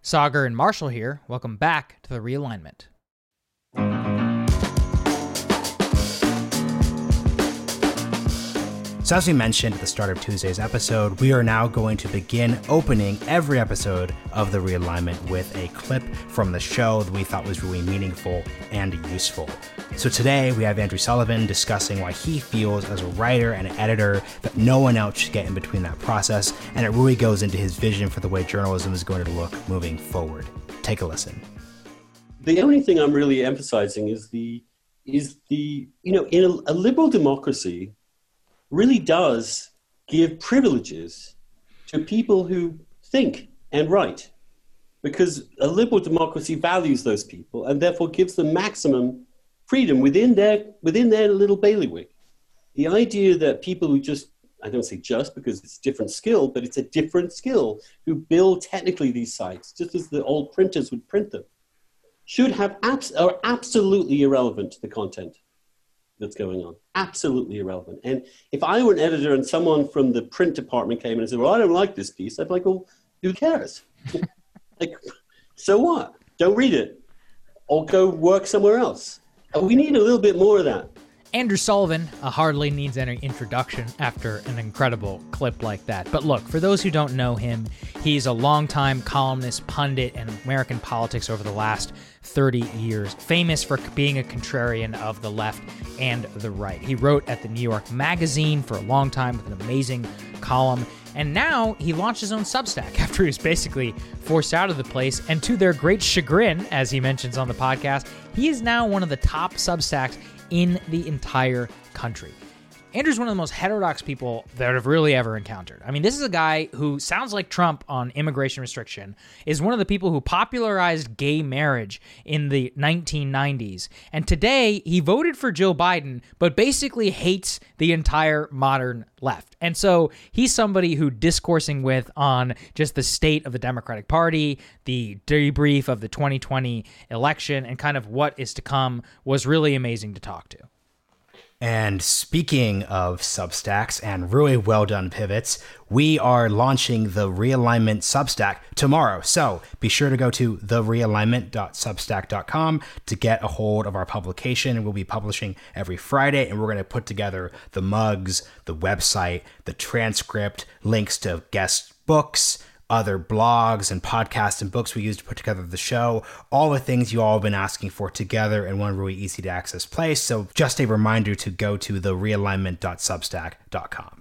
Saagar and Marshall here. Welcome back to The Realignment. So as we mentioned at the start of Tuesday's episode, we are now going to begin opening every episode of The Realignment with a clip from the show that we thought was really meaningful and useful. So today we have Andrew Sullivan discussing why he feels as a writer and an editor that no one else should get in between that process, and it really goes into his vision for the way journalism is going to look moving forward. Take a listen. The only thing I'm really emphasizing is in a liberal democracy, really does give privileges to people who think and write, because a liberal democracy values those people and therefore gives them maximum freedom within their little bailiwick. The idea that people who I don't say just because it's a different skill, but it's a different skill, who build technically these sites, just as the old printers would print them, are absolutely irrelevant to the content that's going on. Absolutely irrelevant. And if I were an editor and someone from the print department came in and said, well, I don't like this piece, I'd be like, well, who cares? So what? Don't read it. Or go work somewhere else. And we need a little bit more of that. Andrew Sullivan hardly needs any introduction after an incredible clip like that. But look, for those who don't know him, he's a longtime columnist, pundit in American politics over the last 30 years, famous for being a contrarian of the left and the right. He wrote at the New York Magazine for a long time with an amazing column. And now he launched his own Substack after he was basically forced out of the place. And to their great chagrin, as he mentions on the podcast, he is now one of the top Substacks in the entire country. Andrew's one of the most heterodox people that I've really ever encountered. I mean, this is a guy who sounds like Trump on immigration restriction, is one of the people who popularized gay marriage in the 1990s. And today, he voted for Joe Biden, but basically hates the entire modern left. And so he's somebody who discoursing with on just the state of the Democratic Party, the debrief of the 2020 election, and kind of what is to come was really amazing to talk to. And speaking of Substacks and really well done pivots, we are launching the Realignment Substack tomorrow. So be sure to go to therealignment.substack.com to get a hold of our publication. We'll be publishing every Friday, and we're going to put together the mugs, the website, the transcript, links to guest books, other blogs and podcasts and books we use to put together the show, all the things you all have been asking for together in one really easy to access place. So just a reminder to go to therealignment.substack.com.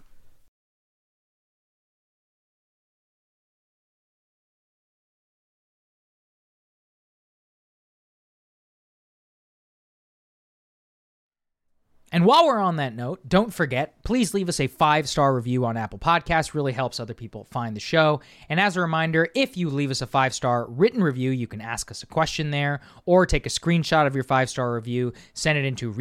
And while we're on that note, don't forget, please leave us a 5-star review on Apple Podcasts. Really helps other people find the show. And as a reminder, if you leave us a 5-star written review, you can ask us a question there or take a screenshot of your 5-star review, send it into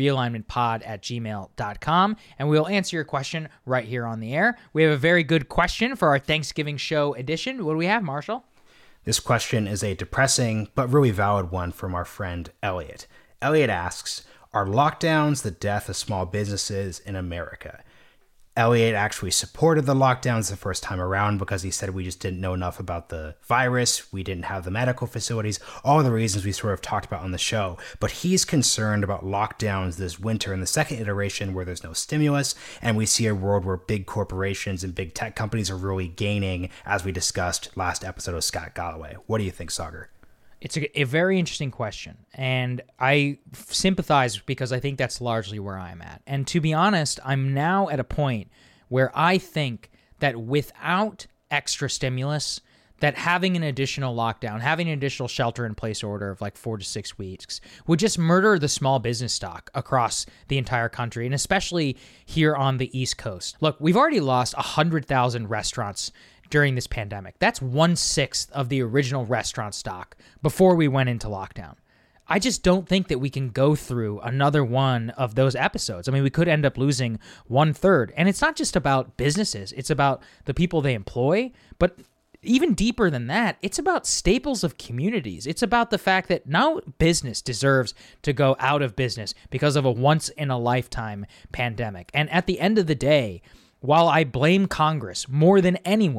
realignmentpod@gmail.com, and we'll answer your question right here on the air. We have a very good question for our Thanksgiving show edition. What do we have, Marshall? This question is a depressing but really valid one from our friend Elliot. Elliot asks, are lockdowns the death of small businesses in America? Elliot actually supported the lockdowns the first time around because he said we just didn't know enough about the virus, we didn't have the medical facilities, all the reasons we sort of talked about on the show. But he's concerned about lockdowns this winter in the second iteration where there's no stimulus, and we see a world where big corporations and big tech companies are really gaining, as we discussed last episode of Scott Galloway. What do you think, Saagar? It's a very interesting question, and I sympathize because I think that's largely where I'm at. And to be honest, I'm now at a point where I think that without extra stimulus, that having an additional lockdown, having an additional shelter-in-place order of like 4 to 6 weeks would just murder the small business stock across the entire country, and especially here on the East Coast. Look, we've already lost 100,000 restaurants during this pandemic. That's 1/6 of the original restaurant stock before we went into lockdown. I just don't think that we can go through another one of those episodes. I mean, we could end up losing 1/3. And it's not just about businesses. It's about the people they employ. But even deeper than that, it's about staples of communities. It's about the fact that no business deserves to go out of business because of a once-in-a-lifetime pandemic. And at the end of the day, while I blame Congress more than anyone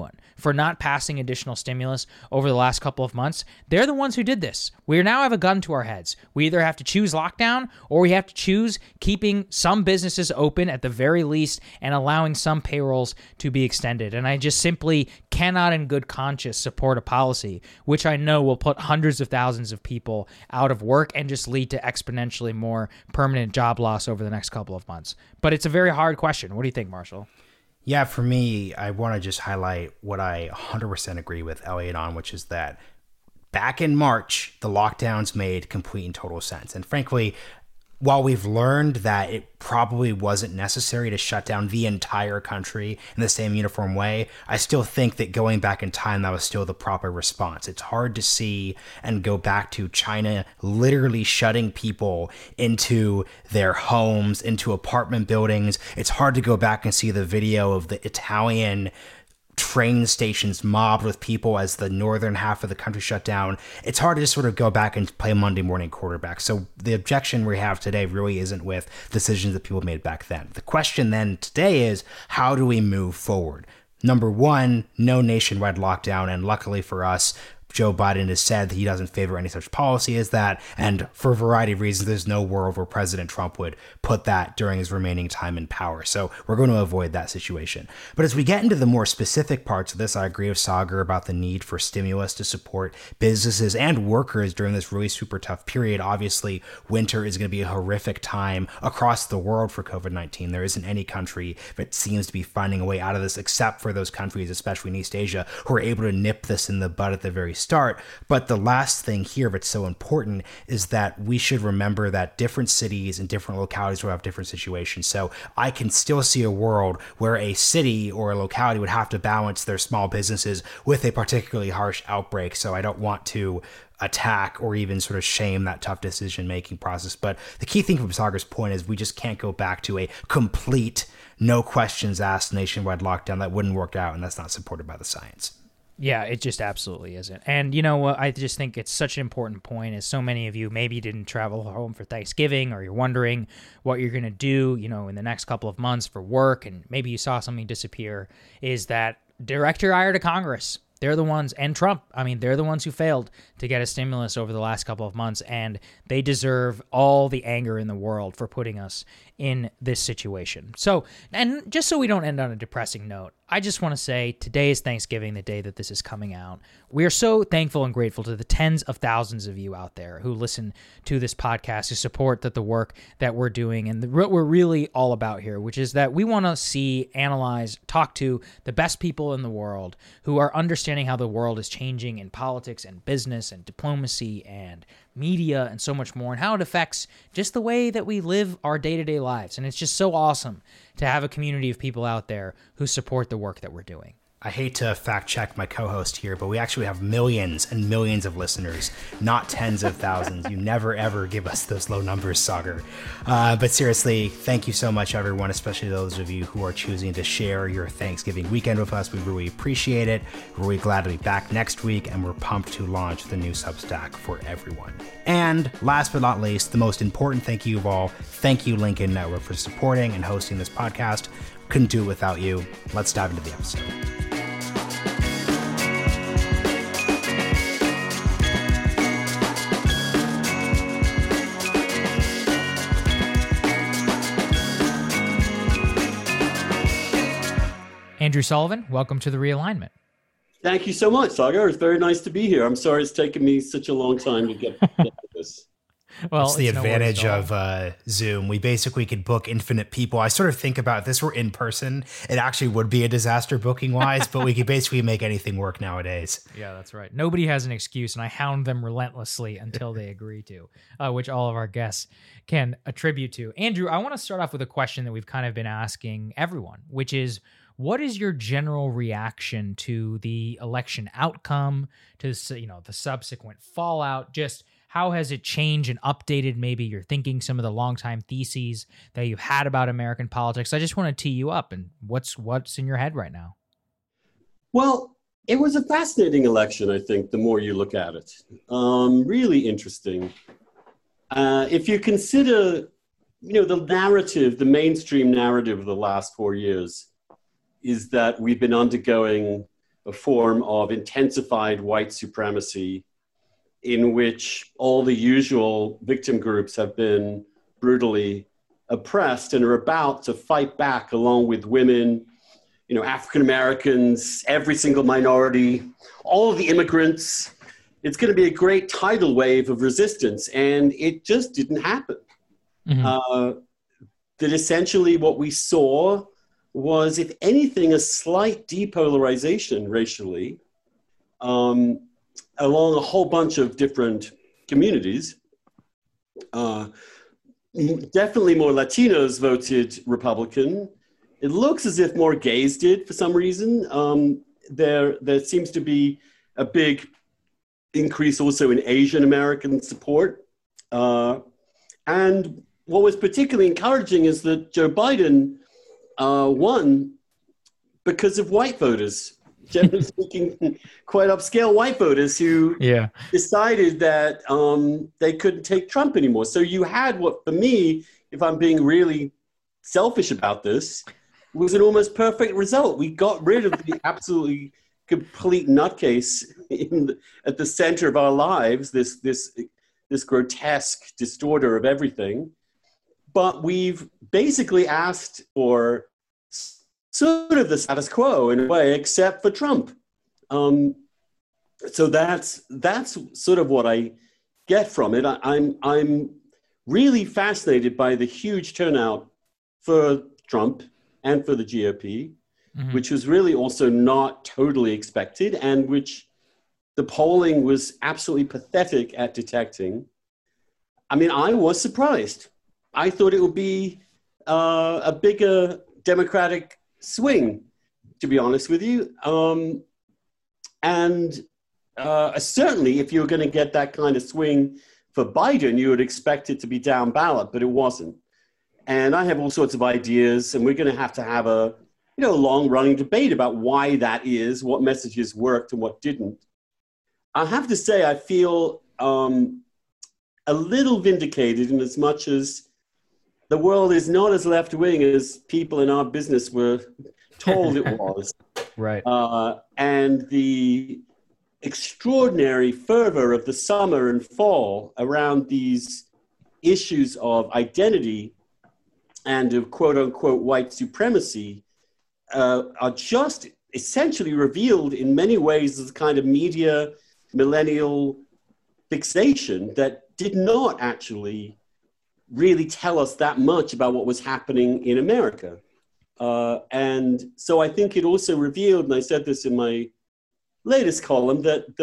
for not passing additional stimulus over the last couple of months, they're the ones who did this. We now have a gun to our heads. We either have to choose lockdown or we have to choose keeping some businesses open at the very least and allowing some payrolls to be extended. And I just simply cannot in good conscience support a policy which I know will put hundreds of thousands of people out of work and just lead to exponentially more permanent job loss over the next couple of months. But it's a very hard question. What do you think, Marshall? Yeah, for me, I want to just highlight what I 100% agree with Elliot on, which is that back in March, the lockdowns made complete and total sense. And frankly, while we've learned that it probably wasn't necessary to shut down the entire country in the same uniform way, I still think that going back in time, that was still the proper response. It's hard to see and go back to China literally shutting people into their homes, into apartment buildings. It's hard to go back and see the video of the Italian train stations mobbed with people as the northern half of the country shut down. It's hard to just sort of go back and play Monday morning quarterback. So the objection we have today really isn't with decisions that people made back then. The question then today is, how do we move forward? Number one, no nationwide lockdown. And luckily for us, Joe Biden has said that he doesn't favor any such policy as that. And for a variety of reasons, there's no world where President Trump would put that during his remaining time in power. So we're going to avoid that situation. But as we get into the more specific parts of this, I agree with Sagar about the need for stimulus to support businesses and workers during this really super tough period. Obviously, winter is going to be a horrific time across the world for COVID-19. There isn't any country that seems to be finding a way out of this, except for those countries, especially in East Asia, who are able to nip this in the bud at the very start. But the last thing here that's so important is that we should remember that different cities and different localities will have different situations. So I can still see a world where a city or a locality would have to balance their small businesses with a particularly harsh outbreak. So I don't want to attack or even sort of shame that tough decision-making process. But the key thing from Sagar's point is we just can't go back to a complete, no questions asked nationwide lockdown. That wouldn't work out, and that's not supported by the science. Yeah, it just absolutely isn't. And you know what? I just think it's such an important point, as so many of you maybe didn't travel home for Thanksgiving, or you're wondering what you're going to do, in the next couple of months for work, and maybe you saw something disappear, is that direct your ire to Congress. They're the ones, and Trump, they're the ones who failed to get a stimulus over the last couple of months, and they deserve all the anger in the world for putting us in this situation. So, and just so we don't end on a depressing note, I just want to say today is Thanksgiving, the day that this is coming out. We are so thankful and grateful to the tens of thousands of you out there who listen to this podcast, who support the work that we're doing and what we're really all about here, which is that we want to see, analyze, talk to the best people in the world who are understanding how the world is changing in politics and business and diplomacy and media and so much more, and how it affects just the way that we live our day-to-day lives. And it's just so awesome to have a community of people out there who support the work that we're doing. I hate to fact check my co-host here, but we actually have millions and millions of listeners, not tens of thousands. You never, ever give us those low numbers, Sagar. But seriously, thank you so much, everyone, especially those of you who are choosing to share your Thanksgiving weekend with us. We really appreciate it. We're really glad to be back next week, and we're pumped to launch the new Substack for everyone. And last but not least, the most important thank you of all, thank you, Lincoln Network, for supporting and hosting this podcast. Couldn't do it without you. Let's dive into the episode. Andrew Sullivan, welcome to The Realignment. Thank you so much, Sagar. It's very nice to be here. I'm sorry it's taken me such a long time to get to this. Well, it's the advantage of Zoom. We basically could book infinite people. I sort of think about if this were in person, it actually would be a disaster booking wise, but we could basically make anything work nowadays. Yeah, that's right. Nobody has an excuse, and I hound them relentlessly until they agree to, which all of our guests can attribute to. Andrew, I want to start off with a question that we've kind of been asking everyone, which is, what is your general reaction to the election outcome, to the subsequent fallout? Just how has it changed and updated maybe your thinking, some of the longtime theses that you've had about American politics? I just want to tee you up, and what's in your head right now? Well, it was a fascinating election, I think, the more you look at it. Really interesting. If you consider, the narrative, the mainstream narrative of the last 4 years, is that we've been undergoing a form of intensified white supremacy in which all the usual victim groups have been brutally oppressed and are about to fight back along with women, African Americans, every single minority, all of the immigrants. It's going to be a great tidal wave of resistance, and it just didn't happen. Mm-hmm. That essentially what we saw was, if anything, a slight depolarization racially along a whole bunch of different communities. Definitely more Latinos voted Republican. It looks as if more gays did for some reason. There seems to be a big increase also in Asian American support. And what was particularly encouraging is that Joe Biden won because of white voters, generally speaking, quite upscale white voters who decided that they couldn't take Trump anymore. So you had what, for me, if I'm being really selfish about this, was an almost perfect result. We got rid of the absolutely complete nutcase at the center of our lives, this grotesque distorter of everything. But we've basically asked for sort of the status quo in a way, except for Trump. So that's sort of what I get from it. I'm really fascinated by the huge turnout for Trump and for the GOP, mm-hmm. which was really also not totally expected, and which the polling was absolutely pathetic at detecting. I mean, I was surprised. I thought it would be a bigger Democratic swing, to be honest with you. Certainly, if you were going to get that kind of swing for Biden, you would expect it to be down ballot, but it wasn't. And I have all sorts of ideas, and we're going to have a long-running debate about why that is, what messages worked and what didn't. I have to say, I feel a little vindicated in as much as the world is not as left-wing as people in our business were told it was. Right. And the extraordinary fervor of the summer and fall around these issues of identity and of quote-unquote white supremacy are just essentially revealed in many ways as a kind of media millennial fixation that did not actually really tell us that much about what was happening in America. And so I think it also revealed, and I said this in my latest column, that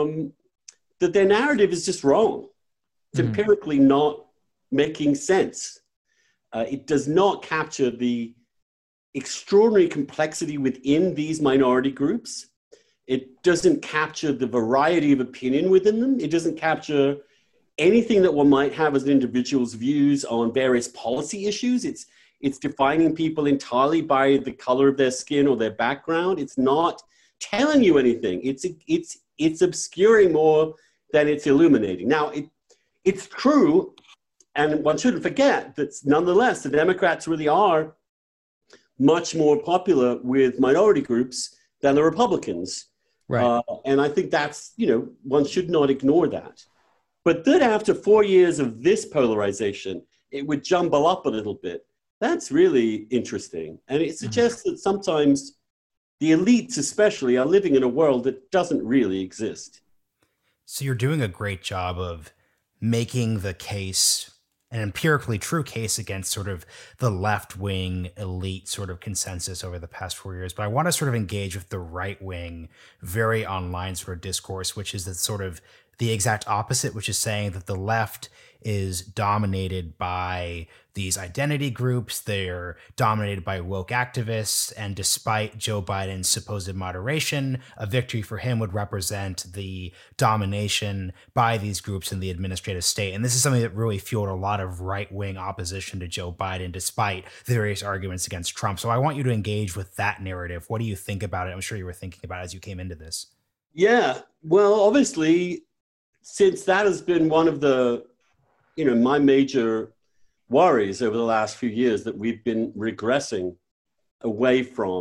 their narrative is just wrong. It's empirically not making sense. It does not capture the extraordinary complexity within these minority groups. It doesn't capture the variety of opinion within them. It doesn't capture anything that one might have as an individual's views on various policy issues. It's defining people entirely by the color of their skin or their background. It's not telling you anything. It's obscuring more than it's illuminating. Now, it's true, and one shouldn't forget that nonetheless, the Democrats really are much more popular with minority groups than the Republicans. Right. And I think that's, one should not ignore that. But that after 4 years of this polarization, it would jumble up a little bit. That's really interesting. And it suggests that sometimes the elites especially are living in a world that doesn't really exist. So you're doing a great job of making the case, an empirically true case, against sort of the left-wing elite sort of consensus over the past 4 years. But I want to sort of engage with the right-wing, very online sort of discourse, which is the exact opposite, which is saying that the left is dominated by these identity groups. They're dominated by woke activists. And despite Joe Biden's supposed moderation, a victory for him would represent the domination by these groups in the administrative state. And this is something that really fueled a lot of right-wing opposition to Joe Biden, despite the various arguments against Trump. So I want you to engage with that narrative. What do you think about it? I'm sure you were thinking about it as you came into this. Yeah, well, obviously, since that has been one of the, my major worries over the last few years, that we've been regressing away from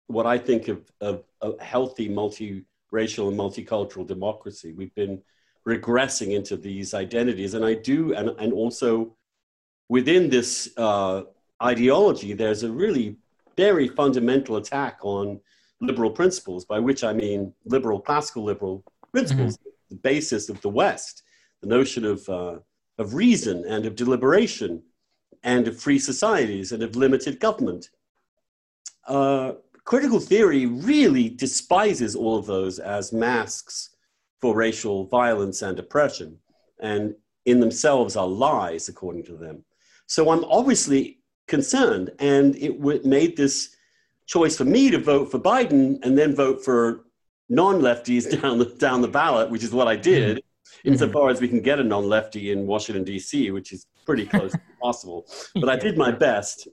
what I think of a healthy multiracial and multicultural democracy. We've been regressing into these identities. And and also within this ideology, there's a really very fundamental attack on liberal principles, by which I mean classical liberal principles, the basis of the West, the notion of reason and of deliberation and of free societies and of limited government. Critical theory really despises all of those as masks for racial violence and oppression, and in themselves are lies, according to them. So I'm obviously concerned, and it made this choice for me to vote for Biden and then vote for non-lefties down the ballot, which is what I did, insofar as we can get a non-lefty in Washington, D.C., which is pretty close to possible. But I did my best.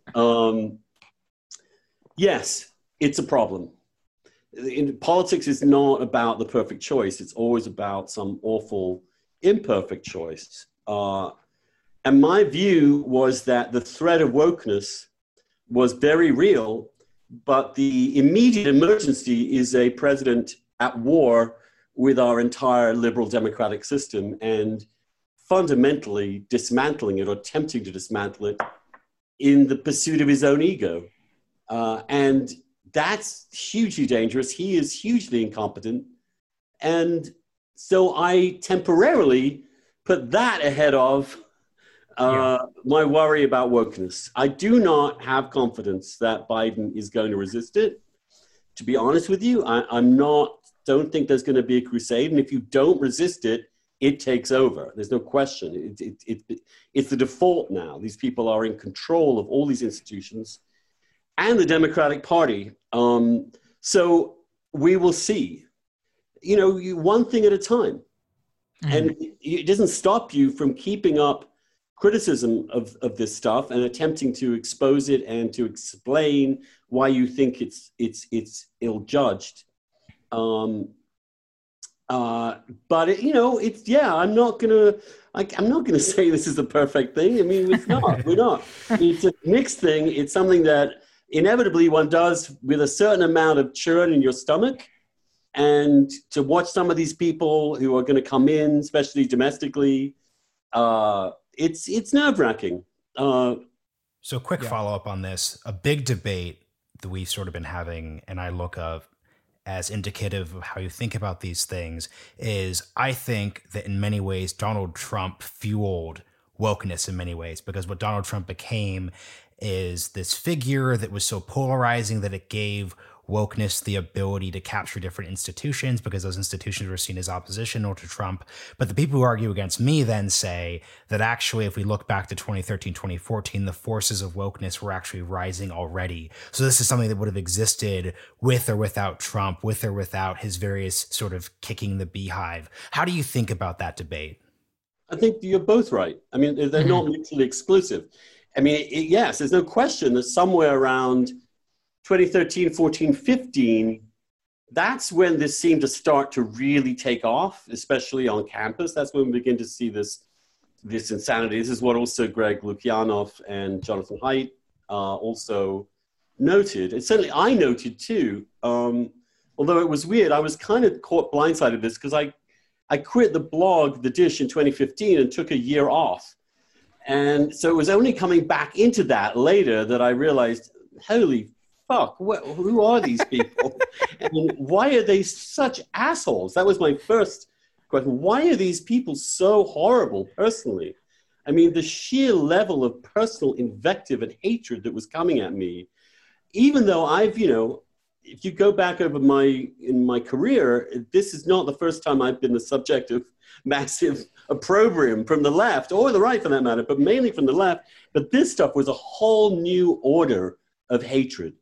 Yes, it's a problem. Politics is not about the perfect choice. It's always about some awful, imperfect choice. And my view was that the threat of wokeness was very real, but the immediate emergency is a president at war with our entire liberal democratic system and fundamentally dismantling it or attempting to dismantle it in the pursuit of his own ego. And that's hugely dangerous. He is hugely incompetent. And so I temporarily put that ahead of my worry about wokeness. I do not have confidence that Biden is going to resist it. To be honest with you, don't think there's going to be a crusade. And if you don't resist it, it takes over. There's no question. It's the default now. These people are in control of all these institutions and the Democratic Party. So we will see, one thing at a time. And it doesn't stop you from keeping up criticism of this stuff and attempting to expose it and to explain why you think it's ill-judged. But I'm not gonna say this is the perfect thing. I mean, it's not. We're not. It's a mixed thing. It's something that inevitably one does with a certain amount of churn in your stomach. And to watch some of these people who are going to come in, especially domestically, it's nerve-wracking. So quick follow-up on this. A big debate that we've sort of been having, and I look of as indicative of how you think about these things, is I think that in many ways, Donald Trump fueled wokeness in many ways, because what Donald Trump became is this figure that was so polarizing that it gave wokeness the ability to capture different institutions because those institutions were seen as oppositional to Trump. But the people who argue against me then say that actually, if we look back to 2013, 2014, the forces of wokeness were actually rising already. So this is something that would have existed with or without Trump, with or without his various sort of kicking the beehive. How do you think about that debate? I think you're both right. I mean, they're not mutually exclusive. I mean, yes, there's no question that somewhere around 2013, 14, 15, that's when this seemed to start to really take off, especially on campus. That's when we begin to see this insanity. This is what also Greg Lukianoff and Jonathan Haidt also noted. And certainly I noted too, although it was weird. I was kind of caught blindsided this because I quit the blog, The Dish, in 2015 and took a year off. And so it was only coming back into that later that I realized, holy fuck, who are these people? And why are they such assholes? That was my first question. Why are these people so horrible personally? I mean, the sheer level of personal invective and hatred that was coming at me, even though I've, if you go back over in my career, this is not the first time I've been the subject of massive opprobrium from the left or the right for that matter, but mainly from the left. But this stuff was a whole new order of hatred.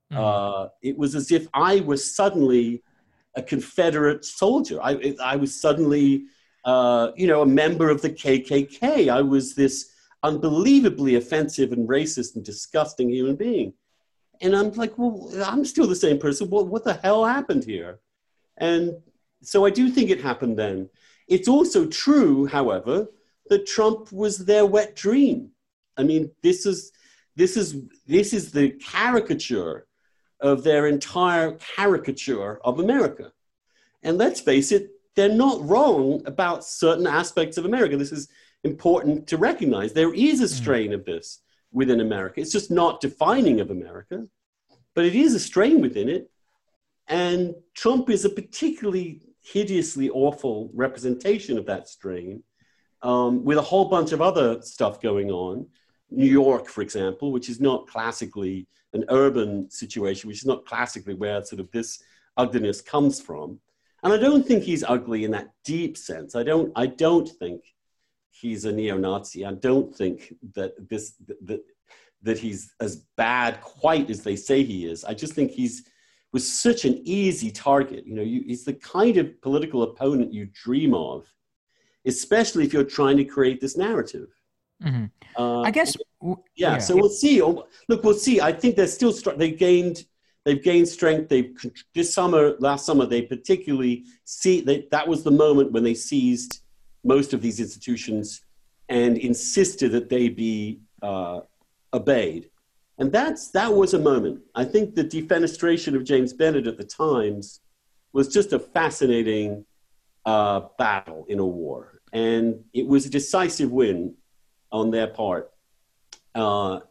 It was as if I was suddenly a Confederate soldier. I was suddenly, a member of the KKK. I was this unbelievably offensive and racist and disgusting human being. And I'm like, well, I'm still the same person. What the hell happened here? And so I do think it happened then. It's also true, however, that Trump was their wet dream. I mean, this is the caricature of their entire caricature of America. And let's face it, they're not wrong about certain aspects of America. This is important to recognize. There is a strain of this within America. It's just not defining of America, but it is a strain within it. And Trump is a particularly hideously awful representation of that strain, with a whole bunch of other stuff going on. New York, for example, which is not classically an urban situation, which is not classically where sort of this ugliness comes from. And I don't think he's ugly in that deep sense. I don't think he's a neo-Nazi. I don't think that he's as bad quite as they say he is. I just think was such an easy target. He's the kind of political opponent you dream of, especially if you're trying to create this narrative. Mm-hmm. I guess. Yeah. So we'll see. Look, we'll see. I think they're still they've gained strength. Last summer, they particularly that was the moment when they seized most of these institutions and insisted that they be obeyed. And that was a moment. I think the defenestration of James Bennett at the Times was just a fascinating battle in a war. And it was a decisive win on their part. But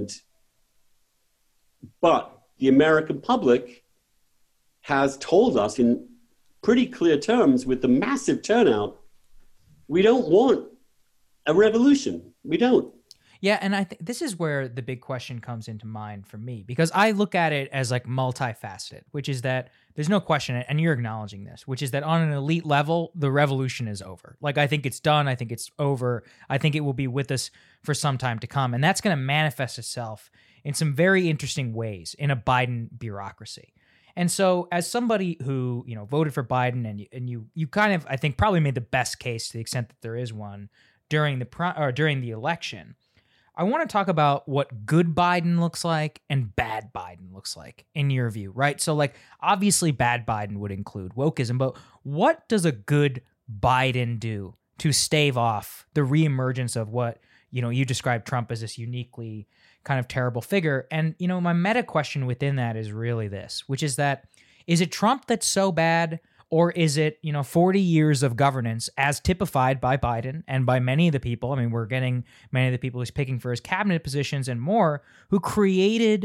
the American public has told us in pretty clear terms, with the massive turnout, we don't want a revolution. We don't. Yeah, and I think this is where the big question comes into mind for me, because I look at it as like multifaceted, which is that there's no question, and you're acknowledging this, which is that on an elite level, the revolution is over. Like, I think it's done. I think it's over. I think it will be with us for some time to come. And that's going to manifest itself in some very interesting ways in a Biden bureaucracy. And so as somebody who, voted for Biden and you kind of, I think, probably made the best case to the extent that there is one during the election, I want to talk about what good Biden looks like and bad Biden looks like in your view, right? So like, obviously bad Biden would include wokeism, but what does a good Biden do to stave off the reemergence of what, you described Trump as this uniquely kind of terrible figure? And, my meta question within that is really this, which is that, is it Trump that's so bad? Or is it, 40 years of governance as typified by Biden and by many of the people? I mean, we're getting many of the people he's picking for his cabinet positions and more, who created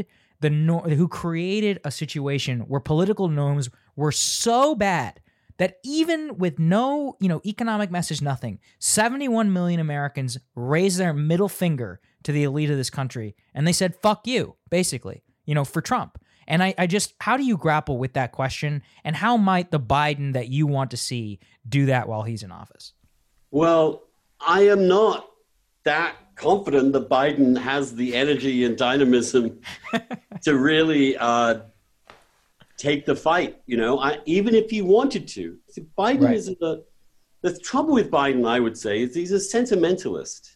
a situation where political norms were so bad that even with no, economic message, nothing, 71 million Americans raised their middle finger to the elite of this country, and they said, fuck you, basically, for Trump. And I just, how do you grapple with that question? And how might the Biden that you want to see do that while he's in office? Well, I am not that confident that Biden has the energy and dynamism to really take the fight. Even if he wanted to. See, Biden right. is the trouble with Biden, I would say, is he's a sentimentalist.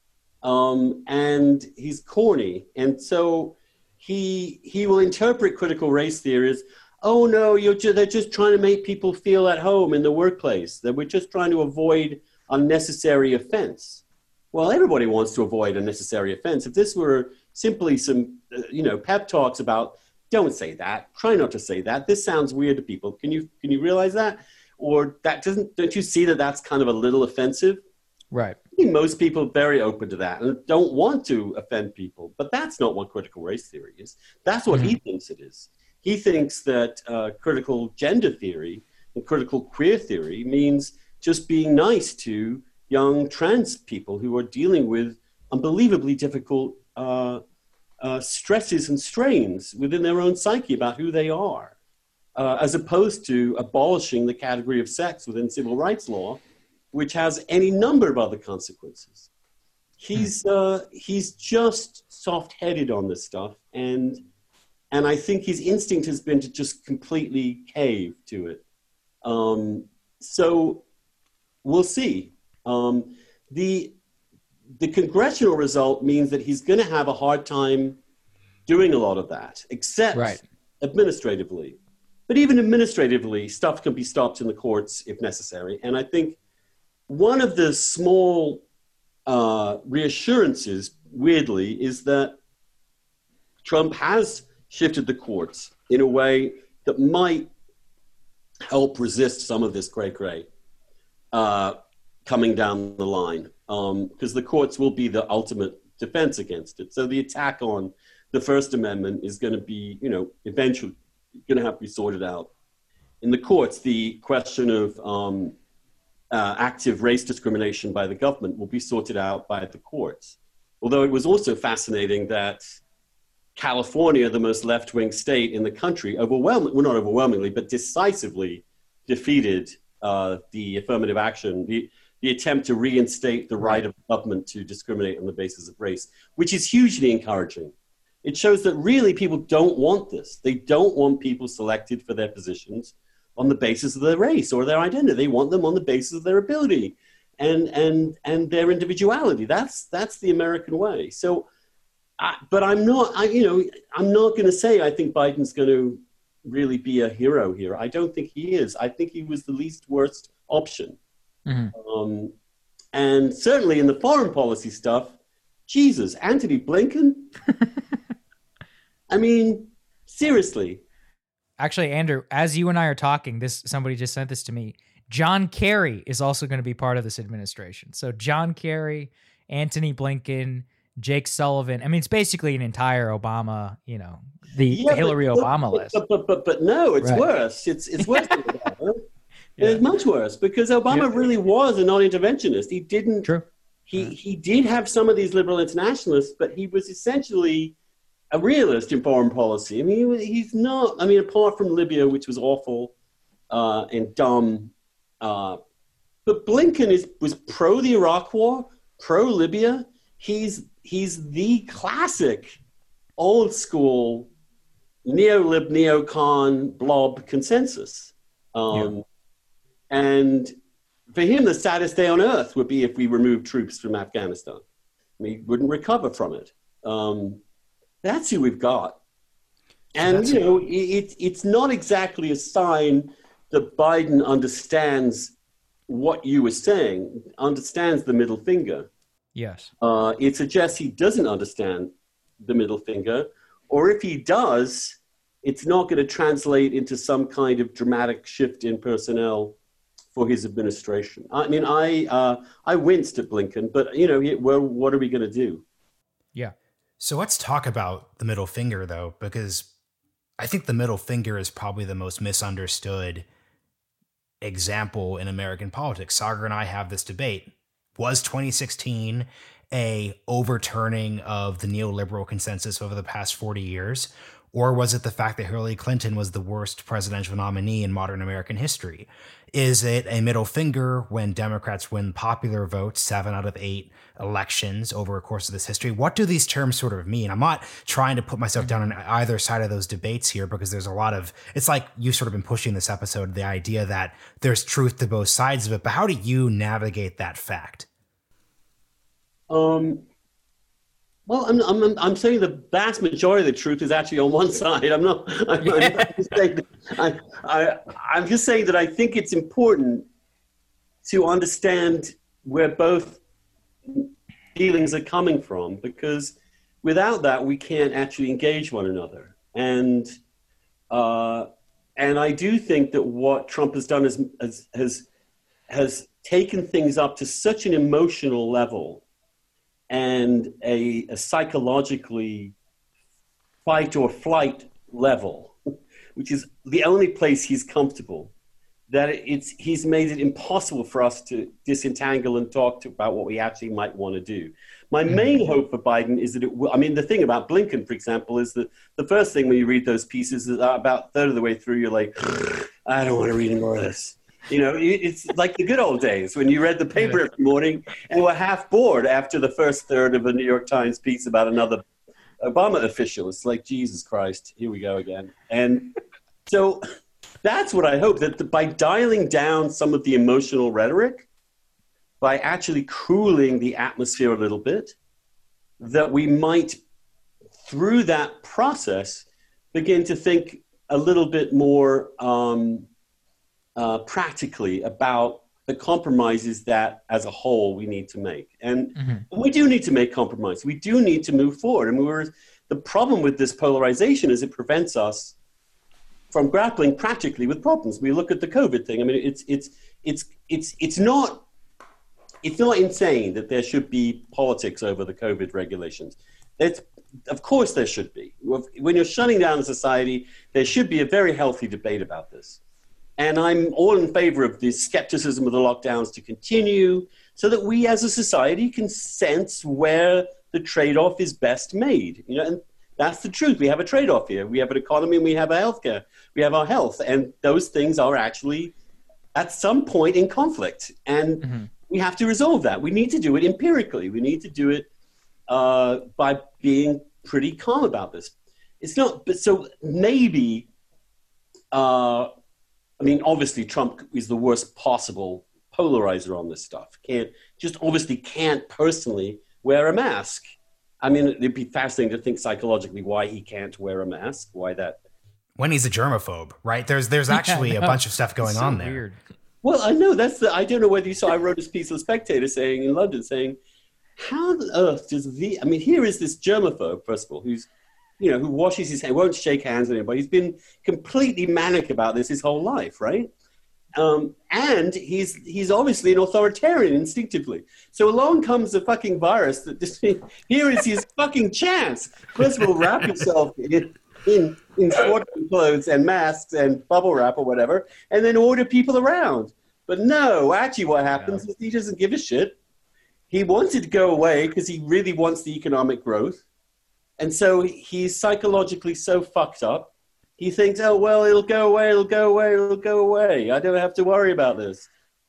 And he's corny. And so he will interpret critical race theory as, oh no, they're just trying to make people feel at home in the workplace, that we're just trying to avoid unnecessary offense. Well, everybody wants to avoid unnecessary offense. If this were simply some, pep talks about, don't say that, try not to say that, this sounds weird to people. Can you realize that? Or don't you see that that's kind of a little offensive? Right. I think most people are very open to that and don't want to offend people, but that's not what critical race theory is. That's what he thinks it is. He thinks that critical gender theory and critical queer theory means just being nice to young trans people who are dealing with unbelievably difficult stresses and strains within their own psyche about who they are, as opposed to abolishing the category of sex within civil rights law, which has any number of other consequences. He's just soft-headed on this stuff, and I think his instinct has been to just completely cave to it. So we'll see. The congressional result means that he's going to have a hard time doing a lot of that, except administratively. But even administratively, stuff can be stopped in the courts if necessary. And I think one of the small reassurances, weirdly, is that Trump has shifted the courts in a way that might help resist some of this gray coming down the line, because the courts will be the ultimate defense against it. So the attack on the First Amendment is going to be, eventually going to have to be sorted out in the courts. The question of active race discrimination by the government will be sorted out by the courts. Although it was also fascinating that California, the most left-wing state in the country, not overwhelmingly, but decisively defeated the affirmative action, the attempt to reinstate the right of government to discriminate on the basis of race, which is hugely encouraging. It shows that really people don't want this. They don't want people selected for their positions on the basis of their race or their identity. They want them on the basis of their ability and their individuality. That's the American way. So, but I'm not going to say I think Biden's going to really be a hero here. I don't think he is. I think he was the least worst option. Mm-hmm. And certainly in the foreign policy stuff, Jesus, Antony Blinken. I mean, seriously. Actually, Andrew, as you and I are talking, somebody just sent this to me. John Kerry is also going to be part of this administration. So John Kerry, Antony Blinken, Jake Sullivan. I mean, it's basically an entire Obama, the Hillary Obama list. But no, it's worse. It's worse than Obama. It's much worse because Obama really was a non-interventionist. He didn't. True. He did have some of these liberal internationalists, but he was essentially a realist in foreign policy. I mean, he's not. I mean, apart from Libya, which was awful and dumb, but Blinken was pro the Iraq War, pro Libya. He's the classic, old school, neo-lib, neocon blob consensus. And for him, the saddest day on earth would be if we removed troops from Afghanistan. We wouldn't recover from it. That's who we've got. And, it's not exactly a sign that Biden understands what you were saying, understands the middle finger. Yes. It suggests he doesn't understand the middle finger, or if he does, it's not going to translate into some kind of dramatic shift in personnel for his administration. I mean, I winced at Blinken, but what are we going to do? Yeah. So let's talk about the middle finger, though, because I think the middle finger is probably the most misunderstood example in American politics. Sagar and I have this debate. Was 2016 a overturning of the neoliberal consensus over the past 40 years? Or was it the fact that Hillary Clinton was the worst presidential nominee in modern American history? Is it a middle finger when Democrats win popular votes 7 out of 8 elections over a course of this history? What do these terms sort of mean? I'm not trying to put myself down on either side of those debates here because there's a lot of, it's like you've sort of been pushing this episode, the idea that there's truth to both sides of it, but how do you navigate that fact? Well, I'm saying the vast majority of the truth is actually on one side. I'm just saying that I think it's important to understand where both feelings are coming from, because without that, we can't actually engage one another. And I do think that what Trump has done has taken things up to such an emotional level and a psychologically fight or flight level, which is the only place he's comfortable, that he's made it impossible for us to disentangle and talk about what we actually might want to do. My main hope for Biden is that it will. I mean, the thing about Blinken, for example, is that the first thing when you read those pieces is about a third of the way through, you're like, I don't want to read any more of this. It's like the good old days when you read the paper every morning and were half bored after the first third of a New York Times piece about another Obama official. It's like, Jesus Christ, here we go again. And so that's what I hope, that by dialing down some of the emotional rhetoric, by actually cooling the atmosphere a little bit, that we might, through that process, begin to think a little bit more practically about the compromises that, as a whole, we need to make. And we do need to make compromises. We do need to move forward. I mean, the problem with this polarization is it prevents us from grappling practically with problems. We look at the COVID thing. I mean, it's not insane that there should be politics over the COVID regulations. Of course there should be. When you're shutting down a society, there should be a very healthy debate about this. And I'm all in favor of the skepticism of the lockdowns to continue so that we as a society can sense where the trade-off is best made. And that's the truth. We have a trade-off here. We have an economy and we have a healthcare. We have our health. And those things are actually at some point in conflict. And we have to resolve that. We need to do it empirically. We need to do it by being pretty calm about this. It's not, but so maybe, obviously Trump is the worst possible polarizer on this stuff. Obviously can't personally wear a mask. I mean, it'd be fascinating to think psychologically why he can't wear a mask, why that. When he's a germaphobe, right? There's actually a bunch of stuff going on there. Weird. Well, I know I don't know whether you saw, I wrote this piece in The Spectator in London saying, how on earth does here is this germaphobe, first of all, who washes his hands, won't shake hands with anybody. He's been completely manic about this his whole life, right? And he's obviously an authoritarian instinctively. So along comes the fucking virus that just, here is his fucking chance. First of all, wrap yourself in sporting clothes and masks and bubble wrap or whatever, and then order people around. But no, actually what happens is he doesn't give a shit. He wants it to go away because he really wants the economic growth. And so he's psychologically so fucked up. He thinks, oh, well, it'll go away, it'll go away, it'll go away. I don't have to worry about this.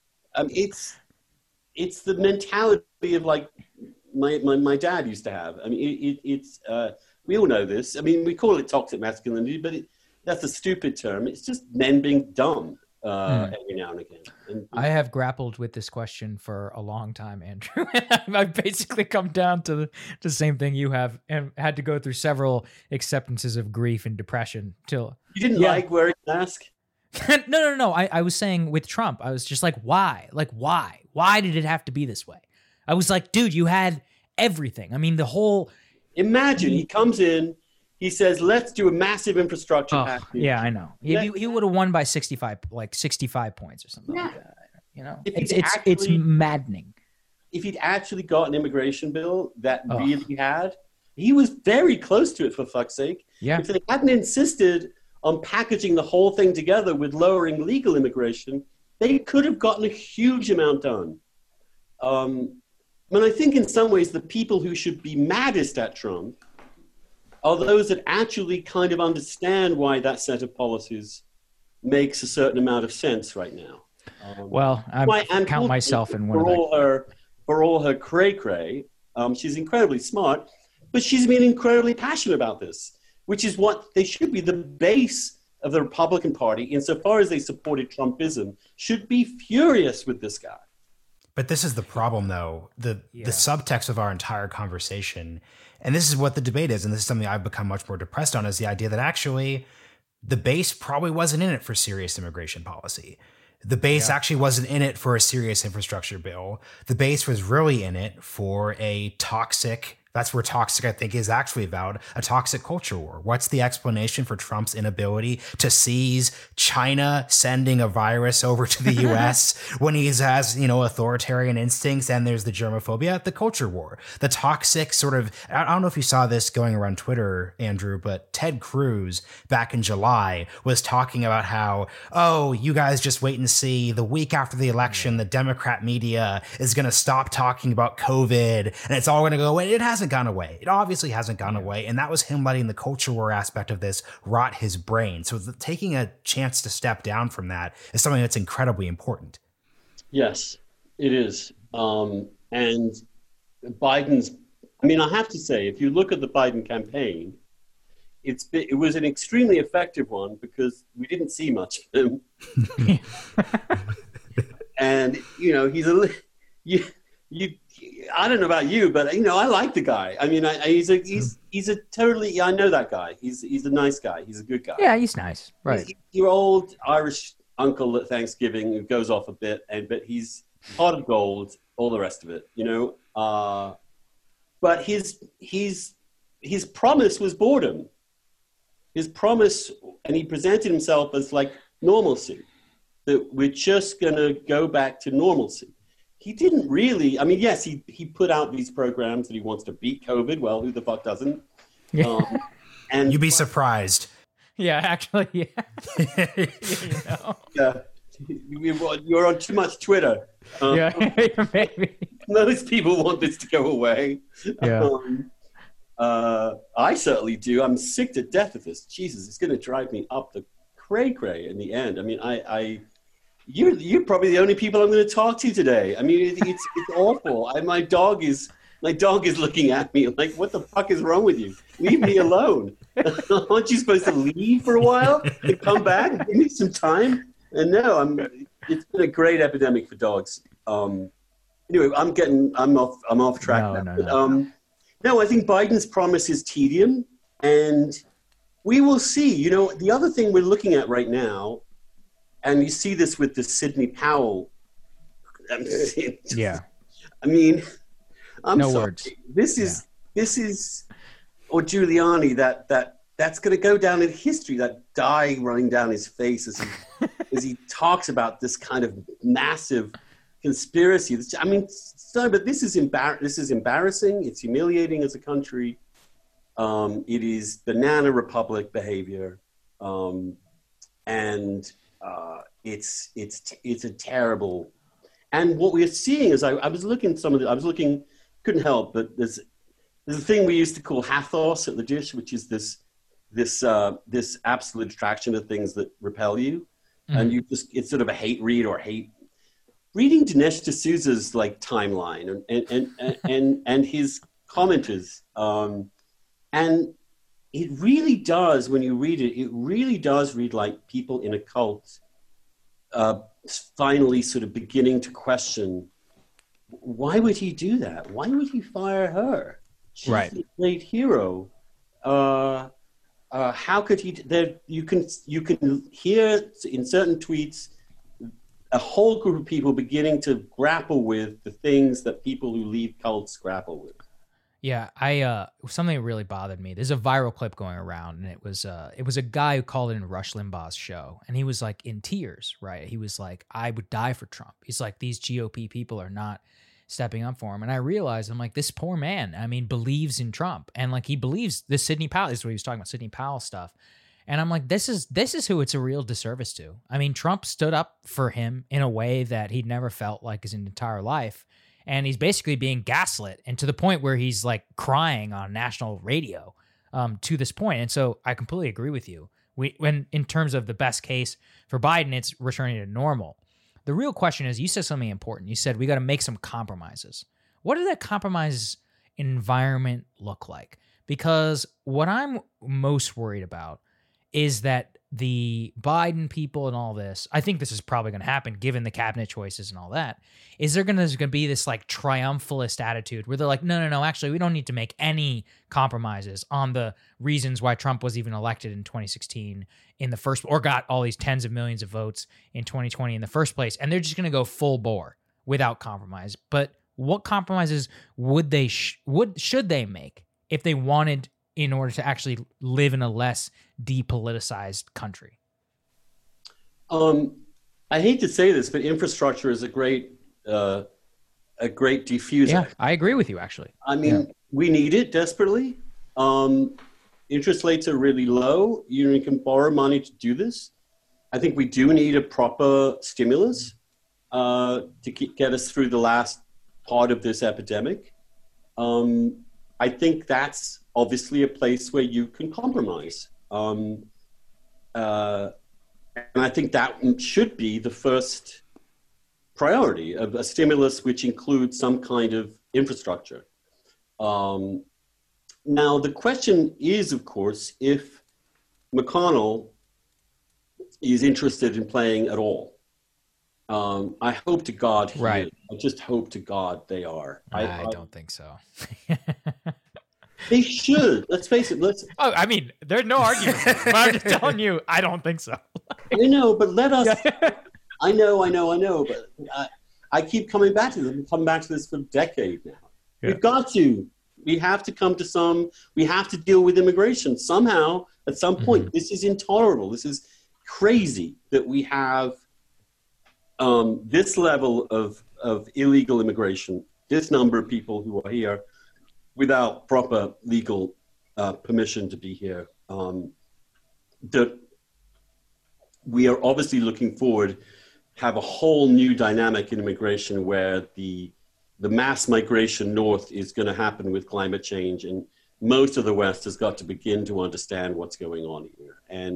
It's the mentality of like my dad used to have. I mean, we all know this. I mean, we call it toxic masculinity, but that's a stupid term. It's just men being dumb every now and again. I have grappled with this question for a long time, Andrew. I've basically come down to the same thing you have and had to go through several acceptances of grief and depression till. You didn't like wearing a mask? No. I was saying with Trump, I was just like, why? Like, why? Why did it have to be this way? I was like, dude, you had everything. I mean, the whole. Imagine he comes in, he says, let's do a massive infrastructure package. Yeah, I know. He would have won by 65 points or something like that. It's maddening. If he'd actually got an immigration bill that really had, he was very close to it, for fuck's sake. Yeah. If they hadn't insisted on packaging the whole thing together with lowering legal immigration, they could have gotten a huge amount done. I think in some ways the people who should be maddest at Trump are those that actually kind of understand why that set of policies makes a certain amount of sense right now. I count myself in one of them. For all her cray-cray, she's incredibly smart, but she's been incredibly passionate about this, which is what they should be. The base of the Republican Party, insofar as they supported Trumpism, should be furious with this guy. But this is the problem, though. The subtext of our entire conversation, and this is what the debate is, and this is something I've become much more depressed on, is the idea that actually the base probably wasn't in it for serious immigration policy. The base actually wasn't in it for a serious infrastructure bill. The base was really in it for a toxic, that's where toxic, I think, is actually about, a toxic culture war. What's the explanation for Trump's inability to seize China sending a virus over to the U.S. when he has, authoritarian instincts? And there's the germophobia, the culture war, the toxic sort of, I don't know if you saw this going around Twitter, Andrew, but Ted Cruz back in July was talking about how, you guys just wait and see. The week after the election, the Democrat media is going to stop talking about COVID and it's all going to go away. It hasn't gone away. It obviously hasn't gone away. And that was him letting the culture war aspect of this rot his brain. So taking a chance to step down from that is something that's incredibly important. Yes, it is. And Biden's, I have to say, if you look at the Biden campaign, it was an extremely effective one because we didn't see much of him. And, he's I don't know about you, but I like the guy. He's a totally. I know that guy. He's a nice guy. He's a good guy. Yeah, he's nice. Right. He's your old Irish uncle at Thanksgiving who goes off a bit, but he's pot of gold. All the rest of it, But he's his promise was boredom. His promise, and he presented himself as like normalcy, that we're just going to go back to normalcy. He didn't really, I mean, yes, he put out these programs that he wants to beat COVID. Well, who the fuck doesn't? And you'd be surprised. Yeah, actually, yeah. Yeah. You're on too much Twitter. Yeah, maybe. Most people want this to go away. Yeah. I certainly do. I'm sick to death of this. Jesus, it's going to drive me up the cray in the end. I mean, you're probably the only people I'm going to talk to today. I mean, it's awful. My dog is looking at me like, what the fuck is wrong with you? Leave me alone. Aren't you supposed to leave for a while and come back? Give me some time. And no, it's been a great epidemic for dogs. Anyway, I'm off track now. No. No, I think Biden's promise is tedium, and we will see. You know, the other thing we're looking at right now, and you see this with the Sidney Powell. Yeah. I mean, I'm no sorry. words. This is, or Giuliani, that's going to go down in history. That dye running down his face as he talks about this kind of massive conspiracy. I mean, but this is embarrassing. It's humiliating as a country. It is banana republic behavior, and it's a terrible. And what we're seeing is, I was looking couldn't help, but there's a thing we used to call hathos at the dish, which is this absolute attraction to things that repel you, and it's sort of a hate read or hate. Reading Dinesh D'Souza's like timeline and his commenters, and it really does, when you read it, it really does read like people in a cult finally sort of beginning to question, why would he do that? Why would he fire her? She's Right. a great hero. How could he? You can hear in certain tweets a whole group of people beginning to grapple with the things that people who leave cults grapple with. Yeah, something that really bothered me. There's a viral clip going around, and it was a guy who called in Rush Limbaugh's show, and he was like in tears, right? He was like, "I would die for Trump." He's like, "These GOP people are not stepping up for him." And I realized, I'm like, this poor man, I mean, believes in Trump, and like he believes this Sidney Powell. This is what he was talking about, Sidney Powell stuff. And I'm like, this is who it's a real disservice to. I mean, Trump stood up for him in a way that he'd never felt like his entire life. And he's basically being gaslit, and to the point where he's like crying on national radio to this point. And so I completely agree with you. When in terms of the best case for Biden, it's returning to normal. The real question is, you said something important. You said we got to make some compromises. What does that compromise environment look like? Because what I'm most worried about is that the Biden people and all this, I think this is probably going to happen given the cabinet choices and all that, is there going to be this like triumphalist attitude where they're like, no, actually, we don't need to make any compromises on the reasons why Trump was even elected in 2016 in the first, or got all these tens of millions of votes in 2020 in the first place. And they're just going to go full bore without compromise. But what compromises should they make if they wanted, in order to actually live in a less depoliticized country? I hate to say this, but infrastructure is a great diffuser. Yeah, I agree with you, actually. I mean, we need it desperately. Interest rates are really low. You can borrow money to do this. I think we do need a proper stimulus to get us through the last part of this epidemic. I think that's obviously a place where you can compromise. And I think that should be the first priority of a stimulus which includes some kind of infrastructure. Now, the question is, of course, if McConnell is interested in playing at all. I hope to God he is. I just hope to God they are. I don't think so. They should. Let's face it. I mean, there's no argument. But I'm just telling you, I don't think so. I know, but let us. I know. But I keep coming back to them. Come back to this for a decade now. Yeah. We've got to We have to come to we have to deal with immigration somehow at some point. This is intolerable. This is crazy that we have this level of illegal immigration, this number of people who are here without proper legal permission to be here. That we are obviously looking forward, have a whole new dynamic in immigration where the mass migration north is going to happen with climate change, and most of the West has got to begin to understand what's going on here.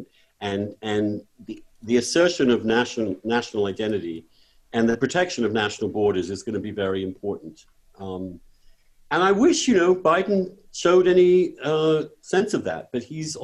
And the assertion of national identity and the protection of national borders is going to be very important. And I wish, Biden showed any sense of that, but he's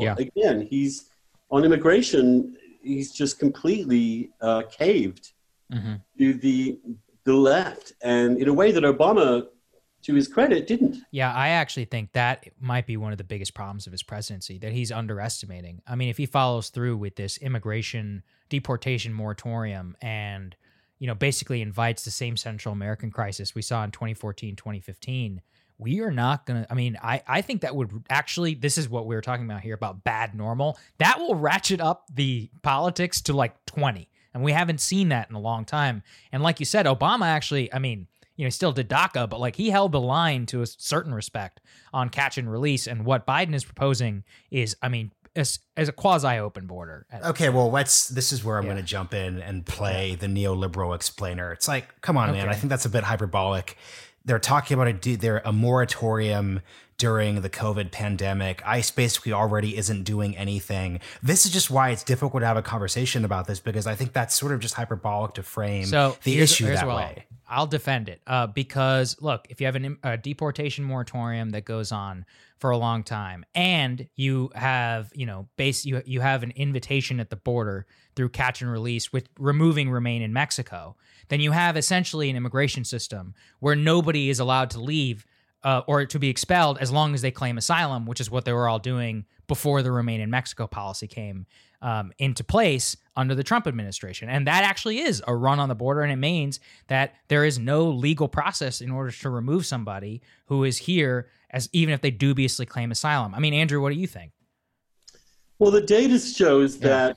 on immigration. He's just completely caved to the left, and in a way that Obama, to his credit, didn't. Yeah, I actually think that might be one of the biggest problems of his presidency, that he's underestimating. I mean, if he follows through with this immigration deportation moratorium and, basically invites the same Central American crisis we saw in 2014, 2015, we are not going to, I think that would actually, this is what we were talking about here about bad normal. That will ratchet up the politics to like 20. And we haven't seen that in a long time. And like you said, Obama actually, he still did DACA, but like he held the line to a certain respect on catch and release. And what Biden is proposing is, as a quasi-open border. Okay, well, this is where I'm going to jump in and play the neoliberal explainer. It's like, come on, man. I think that's a bit hyperbolic. They're talking about a moratorium during the COVID pandemic. ICE basically already isn't doing anything. This is just why it's difficult to have a conversation about this, because I think that's sort of just hyperbolic to frame the issue that way. I'll defend it because, look, if you have a deportation moratorium that goes on for a long time, and you have, you have an invitation at the border through catch and release with removing Remain in Mexico, then you have essentially an immigration system where nobody is allowed to leave or to be expelled as long as they claim asylum, which is what they were all doing before the Remain in Mexico policy came into place under the Trump administration. And that actually is a run on the border, and it means that there is no legal process in order to remove somebody who is here, as even if they dubiously claim asylum. Andrew, what do you think? Well, the data shows that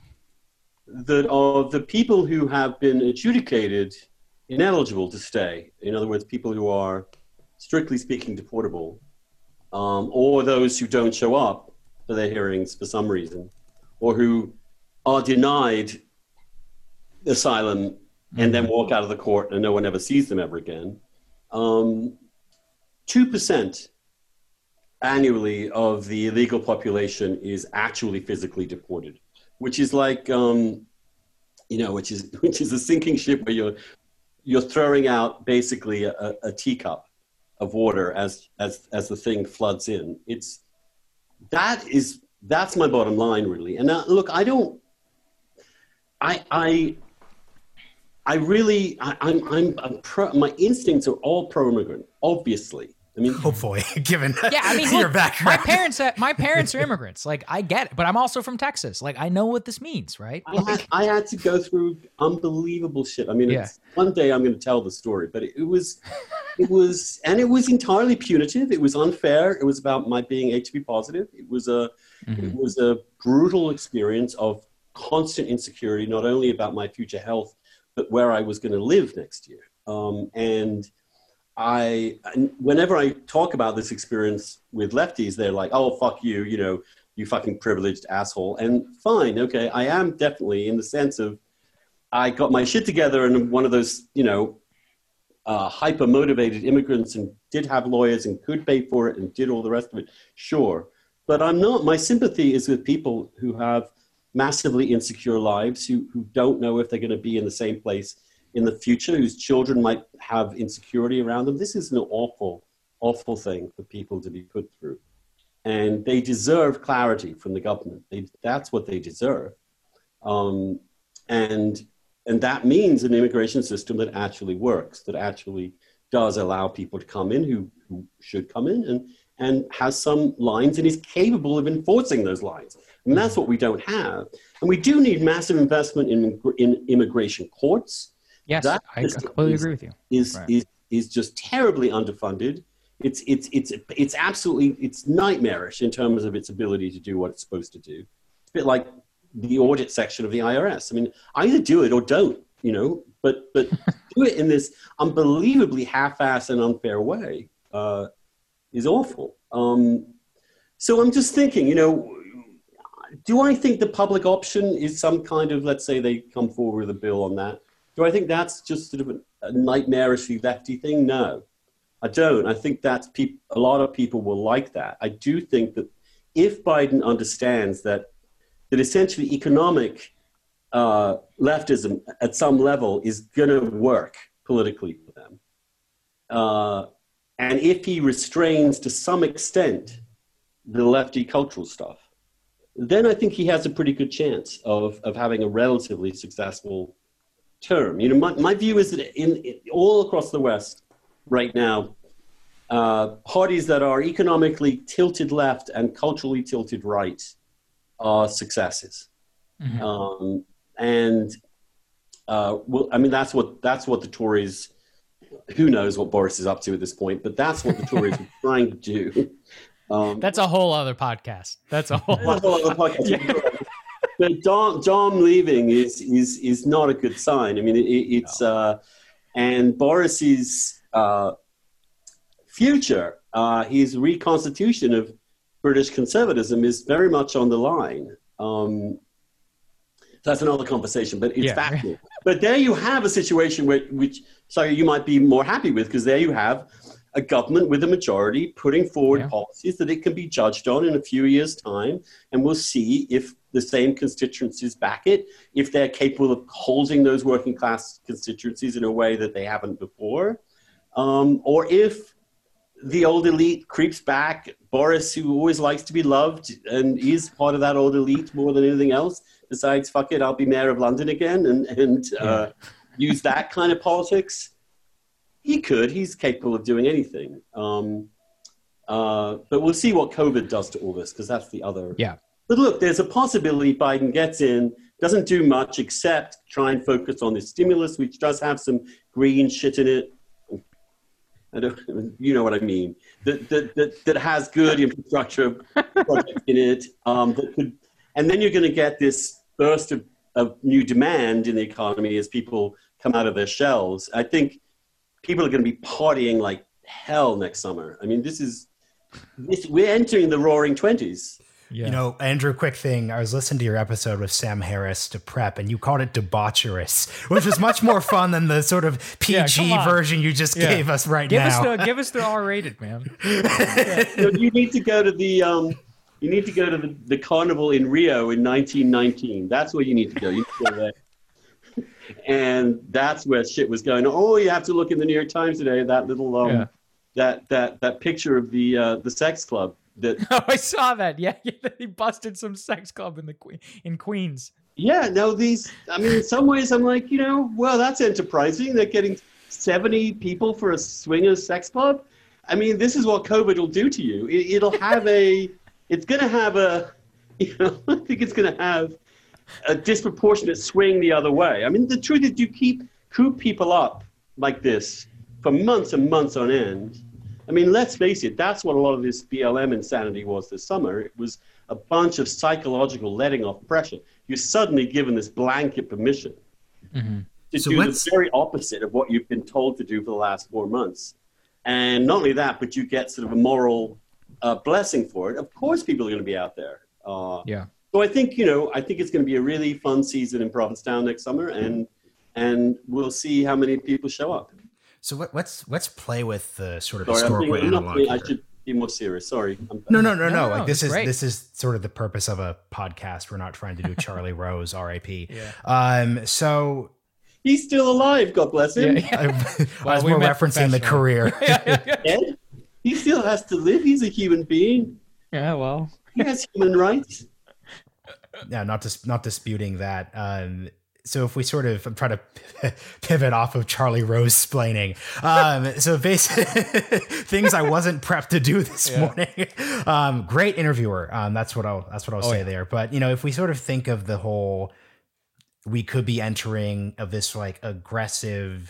of the people who have been adjudicated ineligible to stay, in other words, people who are strictly speaking deportable, or those who don't show up for their hearings for some reason, or who are denied asylum and then walk out of the court and no one ever sees them ever again. 2% annually of the illegal population is actually physically deported, which is like, which is a sinking ship where you're throwing out basically a teacup of water as the thing floods in. That's my bottom line, really. And now, look, my instincts are all pro-immigrant, obviously. Hopefully, given look, your background. My parents are immigrants. Like, I get it, but I'm also from Texas. Like, I know what this means, right? I had to go through unbelievable shit. One day I'm going to tell the story, but it was entirely punitive. It was unfair. It was about my being HIV positive. It was a brutal experience of constant insecurity, not only about my future health, but where I was going to live next year. Whenever I talk about this experience with lefties, they're like, "Oh, fuck you, you fucking privileged asshole." And fine, okay, I am definitely, in the sense of I got my shit together and one of those, hyper motivated immigrants and did have lawyers and could pay for it and did all the rest of it. Sure. But I'm not, my sympathy is with people who have massively insecure lives, who don't know if they're going to be in the same place in the future, whose children might have insecurity around them. This is an awful, awful thing for people to be put through. And they deserve clarity from the government. That's what they deserve. And that means an immigration system that actually works, that actually does allow people to come in who should come in and has some lines and is capable of enforcing those lines. And that's what we don't have. And we do need massive investment in immigration courts. Yes, I completely agree with you. Is just terribly underfunded. It's absolutely, it's nightmarish in terms of its ability to do what it's supposed to do. It's a bit like the audit section of the IRS. I mean, either do it or don't, but do it in this unbelievably half-assed and unfair way is awful. So I'm just thinking, do I think the public option is some kind of, let's say they come forward with a bill on that? Do I think that's just sort of a nightmarishly lefty thing? No, I don't. I think that's a lot of people will like that. I do think that if Biden understands that essentially economic leftism at some level is going to work politically for them, and if he restrains to some extent the lefty cultural stuff, then I think he has a pretty good chance of having a relatively successful term. My view is that in all across the West right now, parties that are economically tilted left and culturally tilted right are successes. Mm-hmm. That's what the Tories. Who knows what Boris is up to at this point? But that's what the Tories are trying to do. That's a whole other podcast. That's a whole other podcast. Yeah. But Dom leaving is not a good sign. I mean, it's and Boris's future, his reconstitution of British conservatism is very much on the line. That's another conversation, but it's factual. But there you have a situation which you might be more happy with, because there you have a government with a majority putting forward policies that it can be judged on in a few years' time, and we'll see if the same constituencies back it, if they're capable of holding those working class constituencies in a way that they haven't before, or if the old elite creeps back. Boris, who always likes to be loved and is part of that old elite more than anything else, decides, fuck it, I'll be mayor of London again and use that kind of politics. He's capable of doing anything. But we'll see what COVID does to all this, because that's the other. Yeah. But look, there's a possibility Biden gets in, doesn't do much except try and focus on the stimulus, which does have some green shit in it. You know what I mean? That has good infrastructure projects in it. And then you're going to get this burst of new demand in the economy as people come out of their shells. I think people are going to be partying like hell next summer. I mean, we're entering the roaring 20s. Yeah. Andrew, quick thing. I was listening to your episode with Sam Harris to prep, and you called it debaucherous, which was much more fun than the sort of PG version you just gave us now. Give us the R-rated, man. So you need to go to the carnival in Rio in 1919. That's where you need to go. You need to go there. And that's where shit was going. Oh, you have to look in the New York Times today. That little that picture of the sex club. I saw that. Yeah, he busted some sex club in Queens. Yeah, no, in some ways I'm like, well, that's enterprising. They're getting 70 people for a swingers sex club. I mean, this is what COVID will do to you. It'll have I think it's going to have a disproportionate swing the other way. I mean, the truth is, you coop people up like this for months and months on end. I mean, let's face it, that's what a lot of this BLM insanity was this summer. It was a bunch of psychological letting off pressure. You're suddenly given this blanket permission to do the very opposite of what you've been told to do for the last 4 months. And not only that, but you get sort of a moral blessing for it. Of course, people are going to be out there. So I think, it's going to be a really fun season in Provincetown next summer, and we'll see how many people show up. So let's play with the sort of historical analog. I should be more serious. Sorry. No. Like this is sort of the purpose of a podcast. We're not trying to do Charlie Rose, R.I.P. Yeah. So he's still alive. God bless him. I was more referencing the career. Ed, he still has to live. He's a human being. Yeah. Well, he has human rights. Yeah, not disputing that. So if we sort of try to pivot off of Charlie Rose splaining, so basically things I wasn't prepped to do this morning. Great interviewer. That's what I'll say there. But if we sort of think of the whole, we could be entering of this like aggressive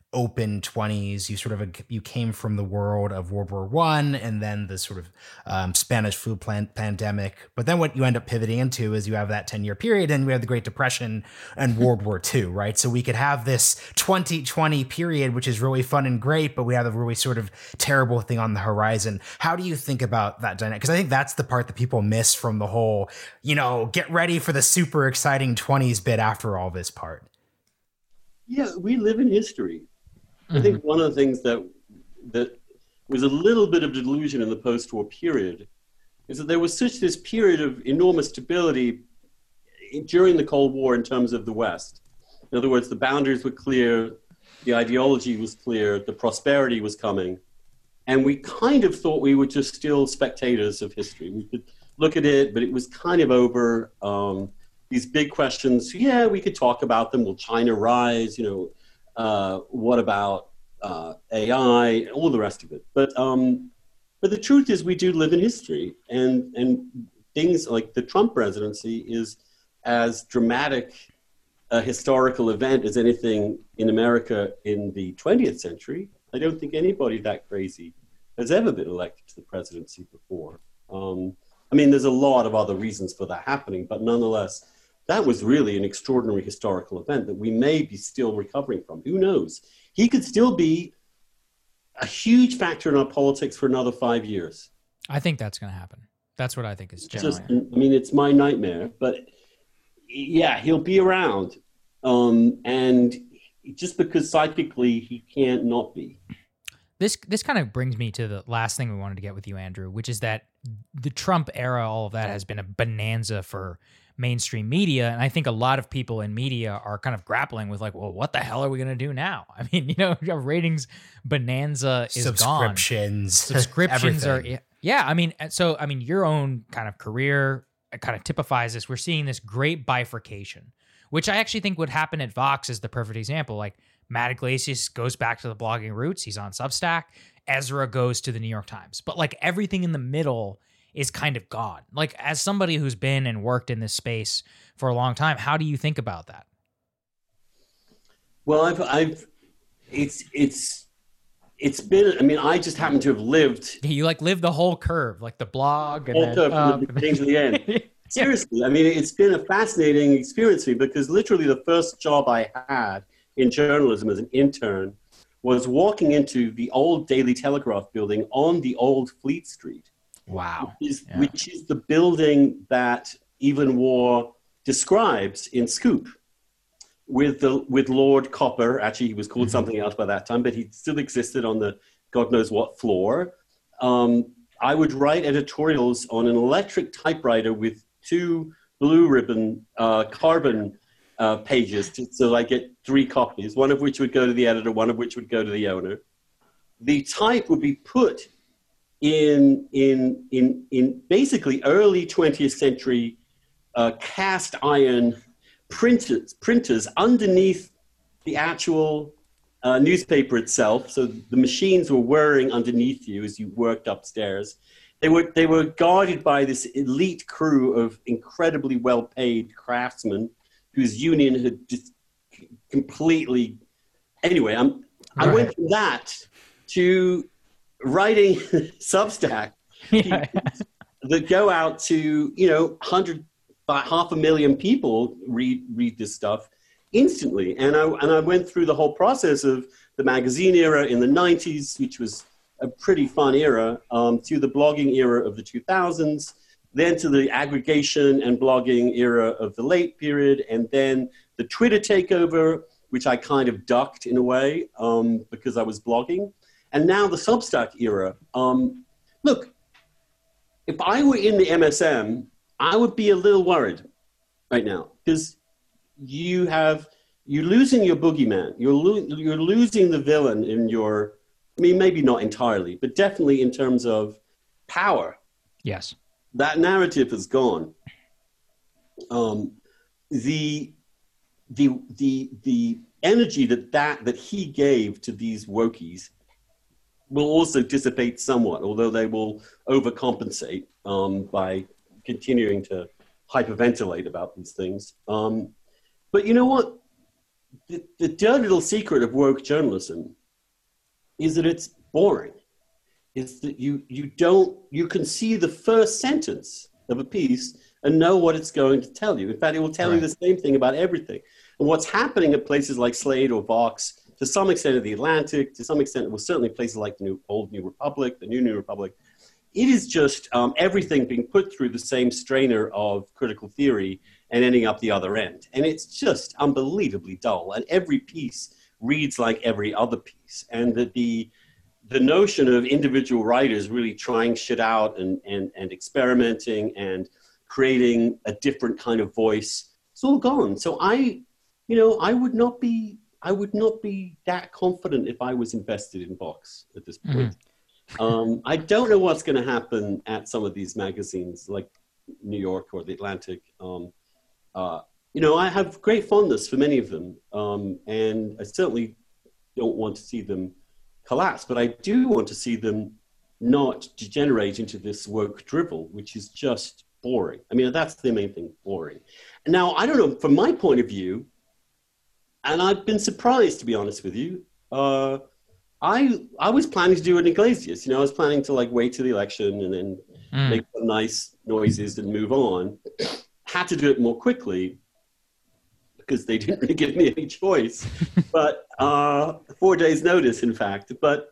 open 20s. You came from the world of World War One and then the sort of Spanish flu pandemic. But then what you end up pivoting into is you have that 10-year period, and we have the Great Depression and World War II, right? So we could have this 2020 period, which is really fun and great, but we have a really sort of terrible thing on the horizon. How do you think about that dynamic? Because I think that's the part that people miss from the whole, get ready for the super exciting 20s bit after all this part. Yeah, we live in history. I think one of the things that was a little bit of delusion in the post-war period is that there was this period of enormous stability during the Cold War in terms of the West. In other words, the boundaries were clear, the ideology was clear, the prosperity was coming, and we kind of thought we were just still spectators of history. We could look at it, but it was kind of over. These big questions, yeah, we could talk about them. Will China rise? What about AI? All the rest of it. But the truth is, we do live in history, and things like the Trump presidency is as dramatic a historical event as anything in America in the 20th century. I don't think anybody that crazy has ever been elected to the presidency before. There's a lot of other reasons for that happening, but nonetheless, that was really an extraordinary historical event that we may be still recovering from. Who knows? He could still be a huge factor in our politics for another 5 years. I think that's going to happen. That's what I think is generally. It's my nightmare, but yeah, he'll be around. And just because psychically he can't not be. This kind of brings me to the last thing we wanted to get with you, Andrew, which is that the Trump era, all of that has been a bonanza for mainstream media. And I think a lot of people in media are kind of grappling with well, what the hell are we going to do now? Ratings bonanza is gone. Subscriptions are, yeah. Your own kind of career kind of typifies this. We're seeing this great bifurcation, which I actually think would happen at Vox is the perfect example. Matt Iglesias goes back to the blogging roots. He's on Substack. Ezra goes to the New York Times. But everything in the middle is kind of gone. As somebody who's been and worked in this space for a long time, how do you think about that? Well, it's been, I just happen to have lived. You lived the whole curve, the blog. And whole curve from the beginning to the end. Yeah. Seriously, it's been a fascinating experience for me because literally the first job I had in journalism as an intern was walking into the old Daily Telegraph building on the old Fleet Street. Wow. Which is the building that Evelyn Waugh describes in Scoop with Lord Copper. Actually, he was called something else by that time, but he still existed on the God knows what floor. I would write editorials on an electric typewriter with 2 blue ribbon carbon pages, so I get 3 copies, one of which would go to the editor, one of which would go to the owner. The type would be put in basically early 20th century cast iron printers underneath the actual newspaper itself. So the machines were whirring underneath you as you worked upstairs. They were guarded by this elite crew of incredibly well-paid craftsmen whose union had just completely. Anyway, I went from that to writing Substack that go out to 500,000 people read this stuff instantly, and I went through the whole process of the magazine era in the 90s, which was a pretty fun era, to the blogging era of the 2000s, then to the aggregation and blogging era of the late period, and then the Twitter takeover, which I kind of ducked in a way because I was blogging. And now the Substack era. Look, if I were in the MSM, I would be a little worried right now because you're losing your boogeyman. You're losing the villain in your, maybe not entirely, but definitely in terms of power. Yes. That narrative is gone. The energy that he gave to these wokies will also dissipate somewhat, although they will overcompensate by continuing to hyperventilate about these things. But you know what? the dirty little secret of woke journalism is that it's boring. It's that you can see the first sentence of a piece and know what it's going to tell you. In fact, it will tell you the same thing about everything. And what's happening at places like Slate or Vox, to some extent at The Atlantic, to some extent, well, certainly places like the Old New Republic, the New Republic, it is just everything being put through the same strainer of critical theory and ending up the other end. And it's just unbelievably dull. And every piece reads like every other piece. And the notion of individual writers really trying shit out and experimenting and creating a different kind of voice, it's all gone. So I would not be that confident if I was invested in Vox at this point. Mm-hmm. I don't know what's going to happen at some of these magazines like New York or The Atlantic. I have great fondness for many of them, and I certainly don't want to see them collapse, but I do want to see them not degenerate into this woke drivel, which is just boring. I mean, that's the main thing, boring. And now, I don't know, from my point of view, and I've been surprised, to be honest with you, I was planning to do an Iglesias. I was planning to wait till the election and then make some nice noises and move on. Had to do it more quickly because they didn't really give me any choice. But 4 days notice, in fact. But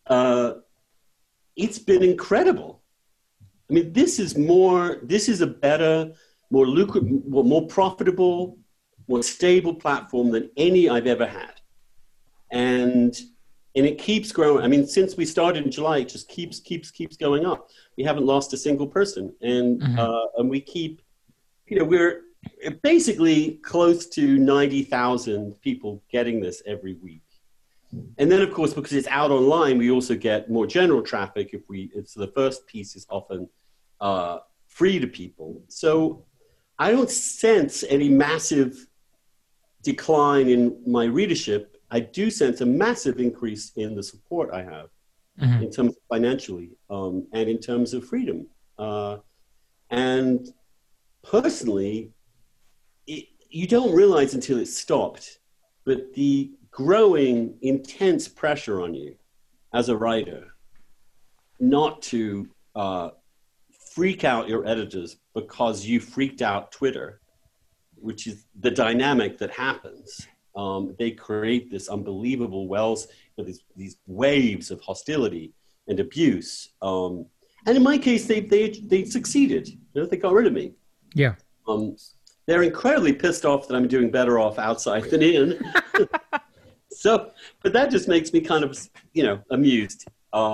it's been incredible. I mean, this is a better, more lucrative, more profitable, more stable platform than any I've ever had. And it keeps growing. I mean, since we started in July, it just keeps going up. We haven't lost a single person. And and we keep, we're basically close to 90,000 people getting this every week. And then, of course, because it's out online, we also get more general traffic if the first piece is often free to people. So I don't sense any massive decline in my readership. I do sense a massive increase in the support I have in terms of financially and in terms of freedom. And personally, you don't realize until it's stopped, but the growing intense pressure on you as a writer not to freak out your editors because you freaked out Twitter, which is the dynamic that happens. They create this unbelievable wells, these waves of hostility and abuse. And in my case, they succeeded. They got rid of me. Yeah. They're incredibly pissed off that I'm doing better off outside than in. But that just makes me kind of, amused.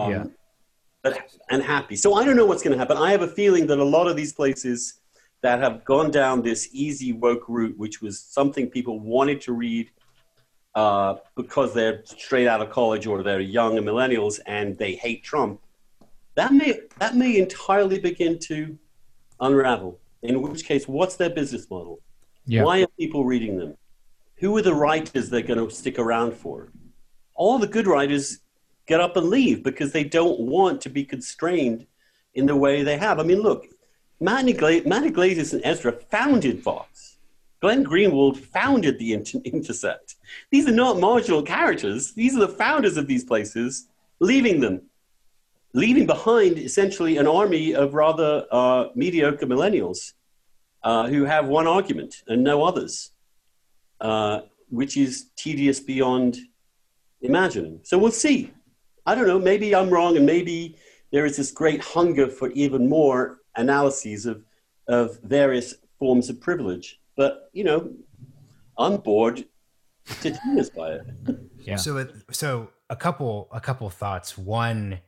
And happy. So I don't know what's going to happen. I have a feeling that a lot of these places that have gone down this easy woke route, which was something people wanted to read because they're straight out of college or they're young and millennials and they hate Trump, that may entirely begin to unravel. In which case, what's their business model? Yeah. Why are people reading them? Who are the writers they're going to stick around for? All the good writers get up and leave because they don't want to be constrained in the way they have. I mean, look, Matt Iglesias and Ezra founded Vox. Glenn Greenwald founded The Intercept. These are not marginal characters. These are the founders of these places, leaving behind essentially an army of rather mediocre millennials who have one argument and no others, which is tedious beyond imagining. So we'll see. I don't know. Maybe I'm wrong, and maybe there is this great hunger for even more analyses of various forms of privilege. But, I'm bored to tears by it. Yeah. So a couple thoughts. One,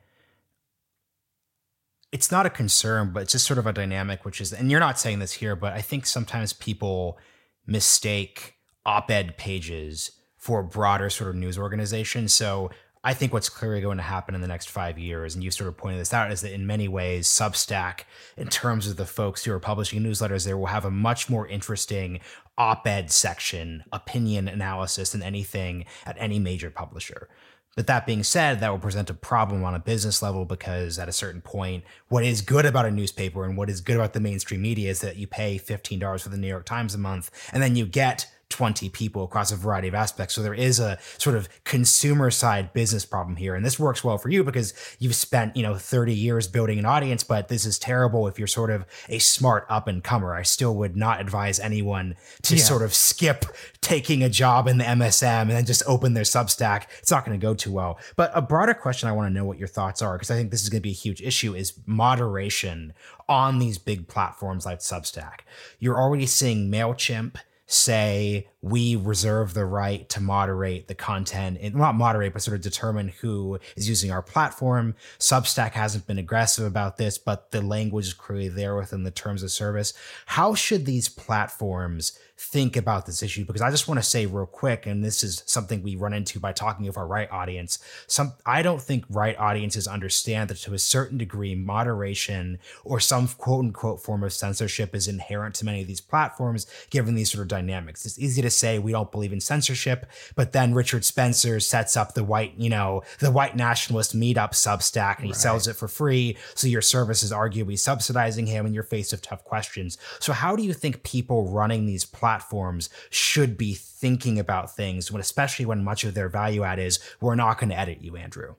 it's not a concern, but it's just sort of a dynamic, which is, and you're not saying this here, but I think sometimes people mistake op-ed pages for a broader sort of news organization. So I think what's clearly going to happen in the next 5 years, and you sort of pointed this out, is that in many ways, Substack, in terms of the folks who are publishing newsletters there, will have a much more interesting op-ed section, opinion analysis than anything at any major publisher. But that being said, that will present a problem on a business level because at a certain point, what is good about a newspaper and what is good about the mainstream media is that you pay $15 for the New York Times a month, and then you get 20 people across a variety of aspects. So there is a sort of consumer side business problem here. And this works well for you because you've spent, 30 years building an audience, but this is terrible if you're sort of a smart up and comer. I still would not advise anyone to sort of skip taking a job in the MSM and then just open their Substack. It's not going to go too well. But a broader question I want to know what your thoughts are, because I think this is going to be a huge issue, is moderation on these big platforms like Substack. You're already seeing MailChimp say we reserve the right to moderate the content, and not moderate, but sort of determine who is using our platform. Substack hasn't been aggressive about this, but the language is clearly there within the terms of service. How should these platforms think about this issue? Because I just want to say real quick, and this is something we run into by talking with our right audience. I don't think right audiences understand that to a certain degree, moderation or some quote unquote form of censorship is inherent to many of these platforms, given these sort of dynamics. It's easy to say we don't believe in censorship, but then Richard Spencer sets up the white nationalist meetup Substack and he sells it for free. So your service is arguably subsidizing him and you're faced with tough questions. So how do you think people running these platforms should be thinking about things, especially when much of their value add is, we're not going to edit you, Andrew?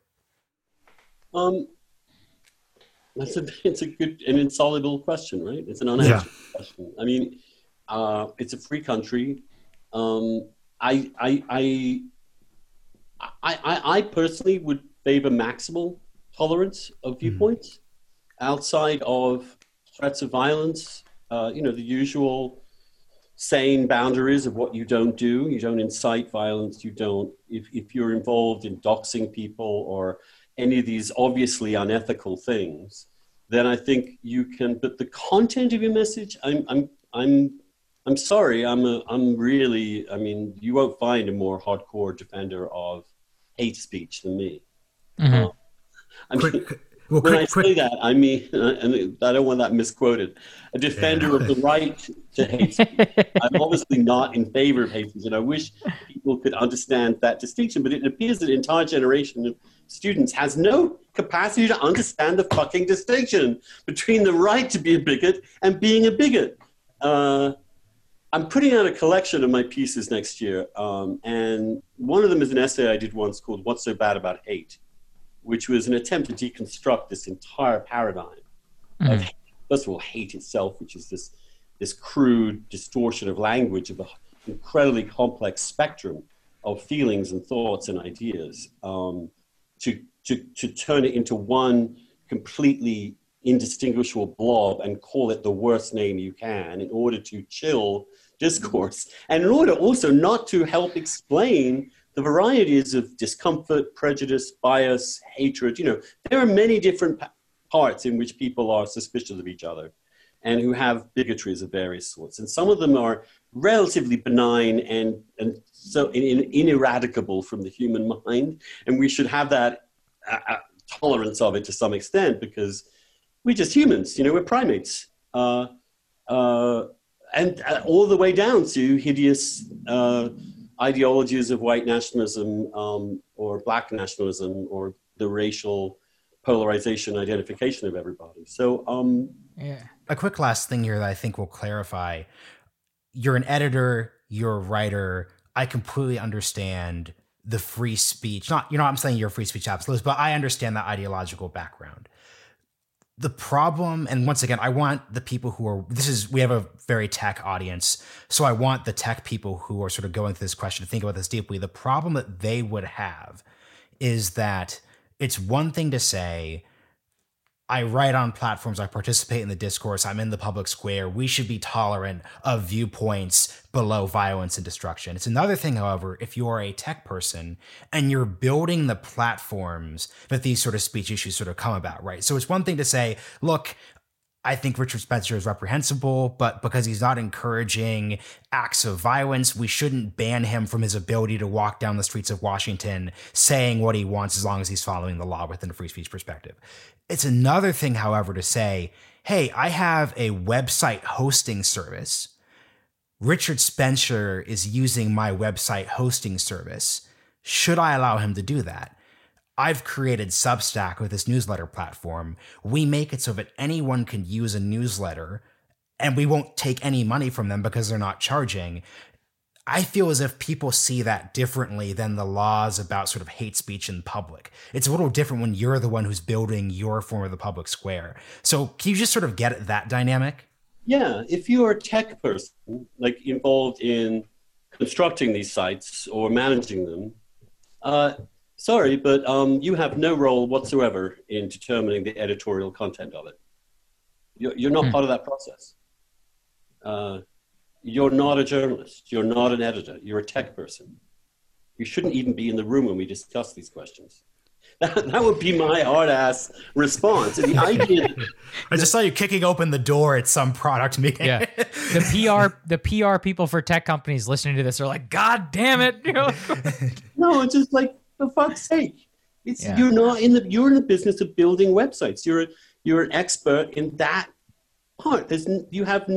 It's a good and insoluble question, right? It's an unanswered question. I mean, it's a free country. I personally would favor maximal tolerance of viewpoints outside of threats of violence. The usual sane boundaries of what you don't do. You don't incite violence. You don't, if you're involved in doxing people or any of these obviously unethical things, then I think you can. But the content of your message, I'm sorry. I mean, you won't find a more hardcore defender of hate speech than me. When I say that, I mean, and I don't want that misquoted, a defender of the right to hate speech. I'm obviously not in favor of hate speech, and I wish people could understand that distinction, but it appears that an entire generation of students has no capacity to understand the fucking distinction between the right to be a bigot and being a bigot. I'm putting out a collection of my pieces next year, and one of them is an essay I did once called What's So Bad About Hate?, which was an attempt to deconstruct this entire paradigm of, first of all, hate itself, which is this crude distortion of language of an incredibly complex spectrum of feelings and thoughts and ideas, to turn it into one completely indistinguishable blob and call it the worst name you can in order to chill discourse, and in order also not to help explain the varieties of discomfort, prejudice, bias, hatred. There are many different parts in which people are suspicious of each other and who have bigotries of various sorts. And some of them are relatively benign and so ineradicable from the human mind. And we should have that tolerance of it to some extent because we're just humans, we're primates. And all the way down to hideous ideologies of white nationalism or black nationalism or the racial polarization identification of everybody. So, a quick last thing here that I think will clarify. You're an editor, you're a writer. I completely understand the free speech. I'm saying you're a free speech absolutist, but I understand that ideological background. The problem, and once again, I want the people who are, we have a very tech audience, so I want the tech people who are sort of going through this question to think about this deeply. The problem that they would have is that it's one thing to say, I write on platforms, I participate in the discourse, I'm in the public square, we should be tolerant of viewpoints below violence and destruction. It's another thing, however, if you are a tech person and you're building the platforms that these sort of speech issues sort of come about, right? So it's one thing to say, look, I think Richard Spencer is reprehensible, but because he's not encouraging acts of violence, we shouldn't ban him from his ability to walk down the streets of Washington saying what he wants as long as he's following the law within a free speech perspective. It's another thing, however, to say, hey, I have a website hosting service. Richard Spencer is using my website hosting service. Should I allow him to do that? I've created Substack with this newsletter platform. We make it so that anyone can use a newsletter and we won't take any money from them because they're not charging. I feel as if people see that differently than the laws about sort of hate speech in public. It's a little different when you're the one who's building your form of the public square. So can you just sort of get at that dynamic? Yeah, if you're a tech person, like involved in constructing these sites or managing them, sorry, but you have no role whatsoever in determining the editorial content of it. You're not part of that process. You're not a journalist. You're not an editor. You're a tech person. You shouldn't even be in the room when we discuss these questions. That would be my hard-ass response. And the idea that, I just saw you kicking open the door at some product meeting. Yeah, the PR people for tech companies listening to this are like, God damn it! You know? No, it's just like, for fuck's sake, you're in the business of building websites. You're an expert in that part. It'd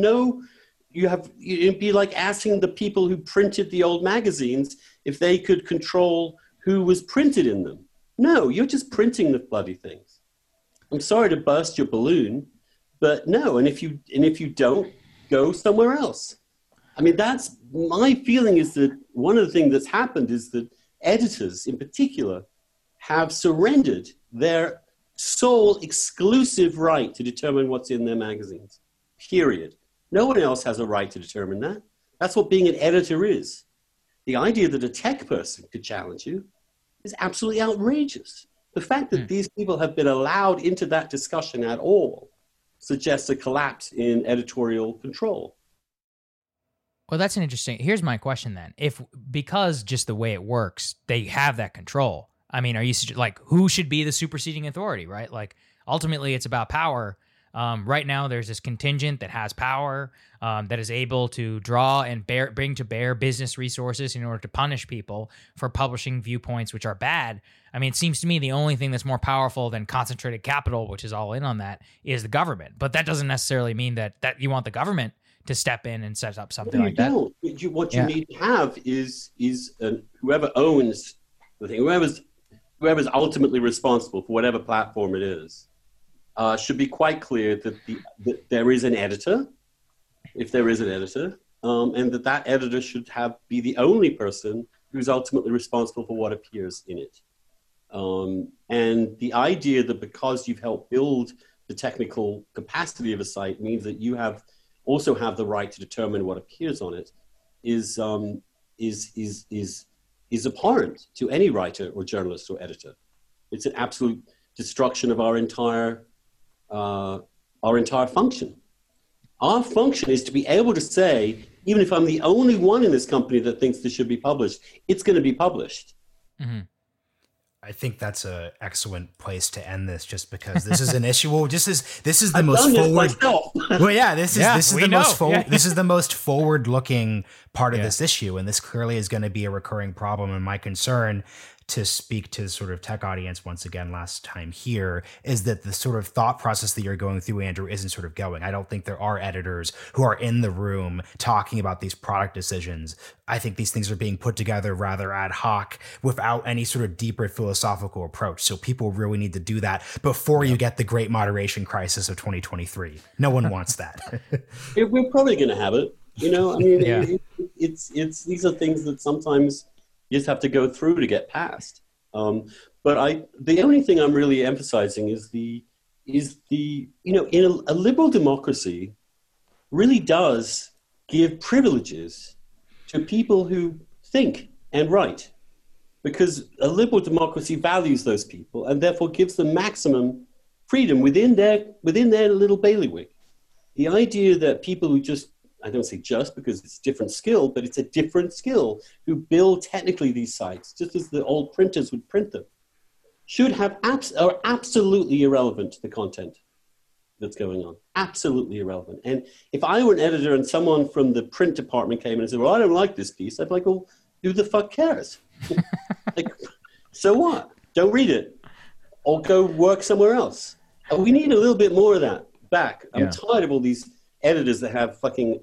be like asking the people who printed the old magazines if they could control who was printed in them. No, you're just printing the bloody things. I'm sorry to burst your balloon, but no. And if you don't, go somewhere else. I mean, that's my feeling, is that one of the things that's happened is that editors in particular have surrendered their sole exclusive right to determine what's in their magazines, period. No one else has a right to determine that. That's what being an editor is. The idea that a tech person could challenge you is absolutely outrageous. The fact that these people have been allowed into that discussion at all suggests a collapse in editorial control. Well, that's an interesting. Here's my question then. Because just the way it works, they have that control. I mean, are you like, who should be the superseding authority, right? Like, ultimately, it's about power. Right now, there's this contingent that has power, that is able to draw and bring to bear business resources in order to punish people for publishing viewpoints which are bad. I mean, it seems to me the only thing that's more powerful than concentrated capital, which is all in on that, is the government. But that doesn't necessarily mean that you want the government to step in and set up something like that. What you need to have is whoever owns the thing, whoever's ultimately responsible for whatever platform it is, should be quite clear that there is an editor, if there is an editor, and that editor should be the only person who's ultimately responsible for what appears in it. And the idea that because you've helped build the technical capacity of a site means that you also have the right to determine what appears on it is abhorrent to any writer or journalist or editor. It's an absolute destruction of our entire function. Our function is to be able to say, even if I'm the only one in this company that thinks this should be published, it's going to be published. Mm-hmm. I think that's an excellent place to end this, just because this is an issue. Well, this is the most forward. Well, yeah, this is the most forward-looking part of this issue, and this clearly is going to be a recurring problem. And my concern, to speak to sort of tech audience once again last time here, is that the sort of thought process that you're going through, Andrew, isn't sort of going. I don't think there are editors who are in the room talking about these product decisions. I think these things are being put together rather ad hoc without any sort of deeper philosophical approach. So people really need to do that before you get the great moderation crisis of 2023. No one wants that. We're probably going to have it. You know, I mean, it's these are things that sometimes you just have to go through to get past. But the only thing I'm really emphasizing is the in a liberal democracy really does give privileges to people who think and write, because a liberal democracy values those people and therefore gives them maximum freedom within their little bailiwick. The idea that people who I don't say just because it's a different skill, but it's a different skill, who build technically these sites, just as the old printers would print them, are absolutely irrelevant to the content that's going on. Absolutely irrelevant. And if I were an editor and someone from the print department came in and said, well, I don't like this piece, I'd be like, well, who the fuck cares? Like, so what? Don't read it. Or go work somewhere else. And we need a little bit more of that back. I'm tired of all these editors that have fucking,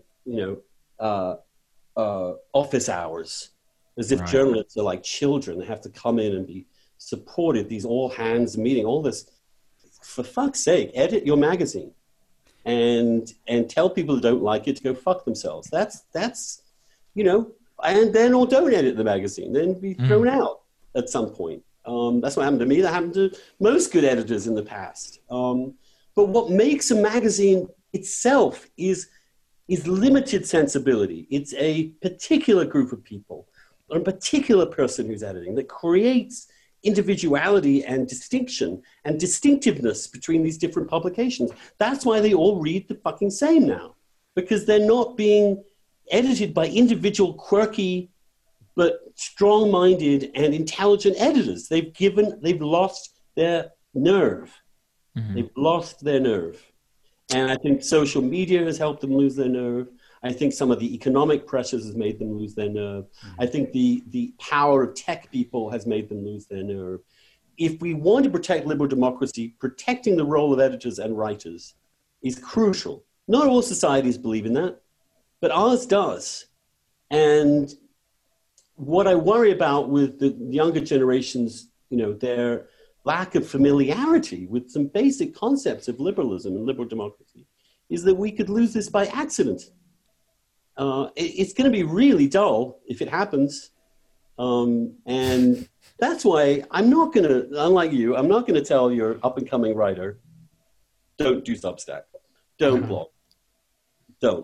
office hours, as if journalists are like children. They have to come in and be supported, these all hands meeting, all this. For fuck's sake, edit your magazine and tell people who don't like it to go fuck themselves. That's and then or don't edit the magazine, then be thrown out at some point. That's what happened to me. That happened to most good editors in the past. But what makes a magazine itself is limited sensibility. It's a particular group of people, or a particular person who's editing, that creates individuality and distinction and distinctiveness between these different publications. That's why they all read the fucking same now, because they're not being edited by individual quirky but strong-minded and intelligent editors. They've lost their nerve. They've lost their nerve. And I think social media has helped them lose their nerve. I think some of the economic pressures has made them lose their nerve. I think the power of tech people has made them lose their nerve. If we want to protect liberal democracy, protecting the role of editors and writers is crucial. Not all societies believe in that, but ours does. And what I worry about with the younger generations, their lack of familiarity with some basic concepts of liberalism and liberal democracy, is that we could lose this by accident. It's going to be really dull if it happens. And that's why I'm not going to, unlike you, I'm not going to tell your up-and-coming writer, don't do Substack, don't blog, don't.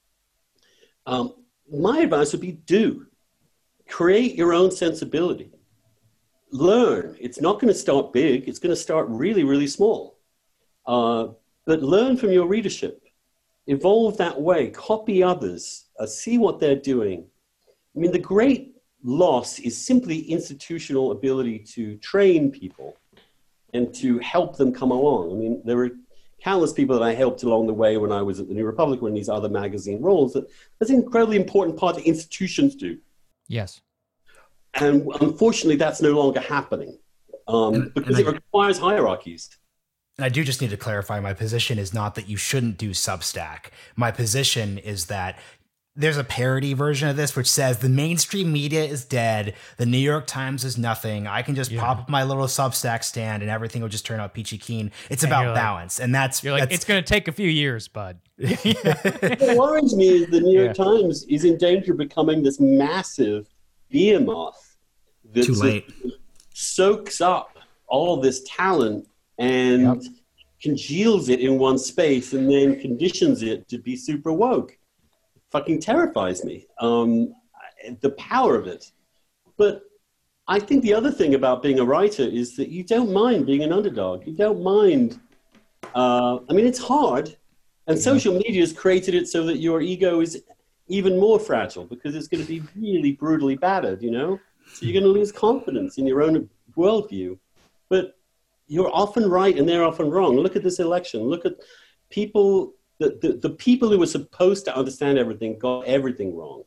My advice would be do. Create your own sensibility. Learn. It's not going to start big. It's going to start really, really small. But learn from your readership. Evolve that way. Copy others. See what they're doing. I mean, the great loss is simply institutional ability to train people and to help them come along. I mean, there were countless people that I helped along the way when I was at the New Republic, and these other magazine roles. That's an incredibly important part that institutions do. Yes. And unfortunately, that's no longer happening because it requires hierarchies. And I do just need to clarify, my position is not that you shouldn't do Substack. My position is that there's a parody version of this which says the mainstream media is dead. The New York Times is nothing. I can just pop up my little Substack stand and everything will just turn out peachy keen. It's about balance. And that's it's going to take a few years, bud. What worries me is the New York Times is in danger of becoming this massive behemoth that soaks up all this talent and congeals it in one space and then conditions it to be super woke. Fucking terrifies me, the power of it. But I think the other thing about being a writer is that you don't mind being an underdog. You don't mind. I mean, it's hard. And social media has created it so that your ego is even more fragile because it's going to be really brutally battered, So you're going to lose confidence in your own worldview. But you're often right and they're often wrong. Look at this election. Look at people. The people who were supposed to understand everything got everything wrong.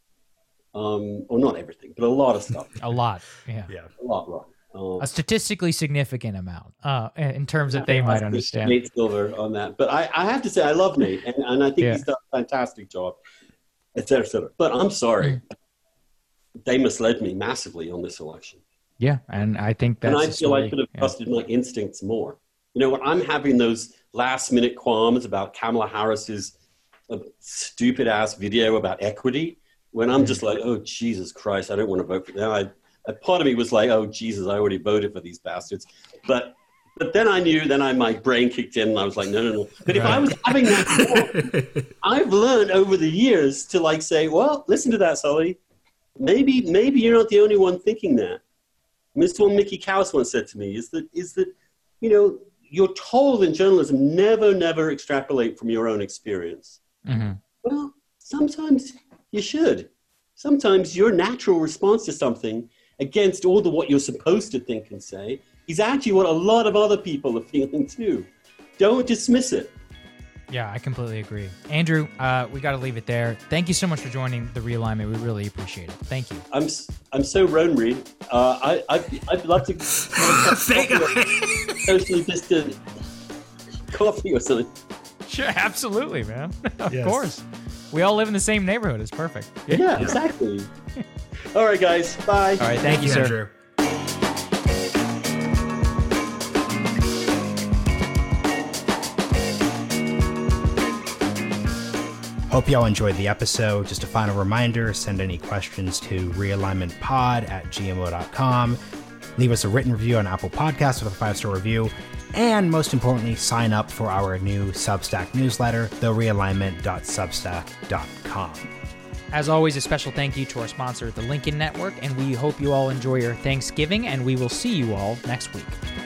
Or not everything, but a lot of stuff. A lot, yeah. A lot wrong. A statistically significant amount in terms that they might understand. Nate Silver on that. But I have to say, I love Nate, and I think he's done a fantastic job, et cetera, et cetera. But I'm sorry. They misled me massively on this election. Yeah, and I think that's And I feel I could have trusted my instincts more. When I'm having those last-minute qualms about Kamala Harris's stupid-ass video about equity, when I'm just like, oh, Jesus Christ, I don't want to vote for them. A part of me was like, oh, Jesus, I already voted for these bastards. But then I knew, my brain kicked in, and I was like, no. But if I was having that thought, I've learned over the years to say, well, listen to that, Sully. Maybe you're not the only one thinking that. This is what Mickey Kaus once said to me, is that you're told in journalism, never extrapolate from your own experience. Mm-hmm. Well, sometimes you should. Sometimes your natural response to something against all what you're supposed to think and say is actually what a lot of other people are feeling too. Don't dismiss it. Yeah, I completely agree. Andrew, we got to leave it there. Thank you so much for joining The Realignment. We really appreciate it. Thank you. I'm so Roan Reed. I'd love to socially distant coffee or something. Sure, absolutely, man. Of course. We all live in the same neighborhood. It's perfect. Yeah, exactly. All right, guys. Bye. All right, thank you, sir. Andrew. Hope y'all enjoyed the episode. Just a final reminder, send any questions to realignmentpod@gmo.com. Leave us a written review on Apple Podcasts with a 5-star review. And most importantly, sign up for our new Substack newsletter, therealignment.substack.com. As always, a special thank you to our sponsor, the Lincoln Network, and we hope you all enjoy your Thanksgiving, and we will see you all next week.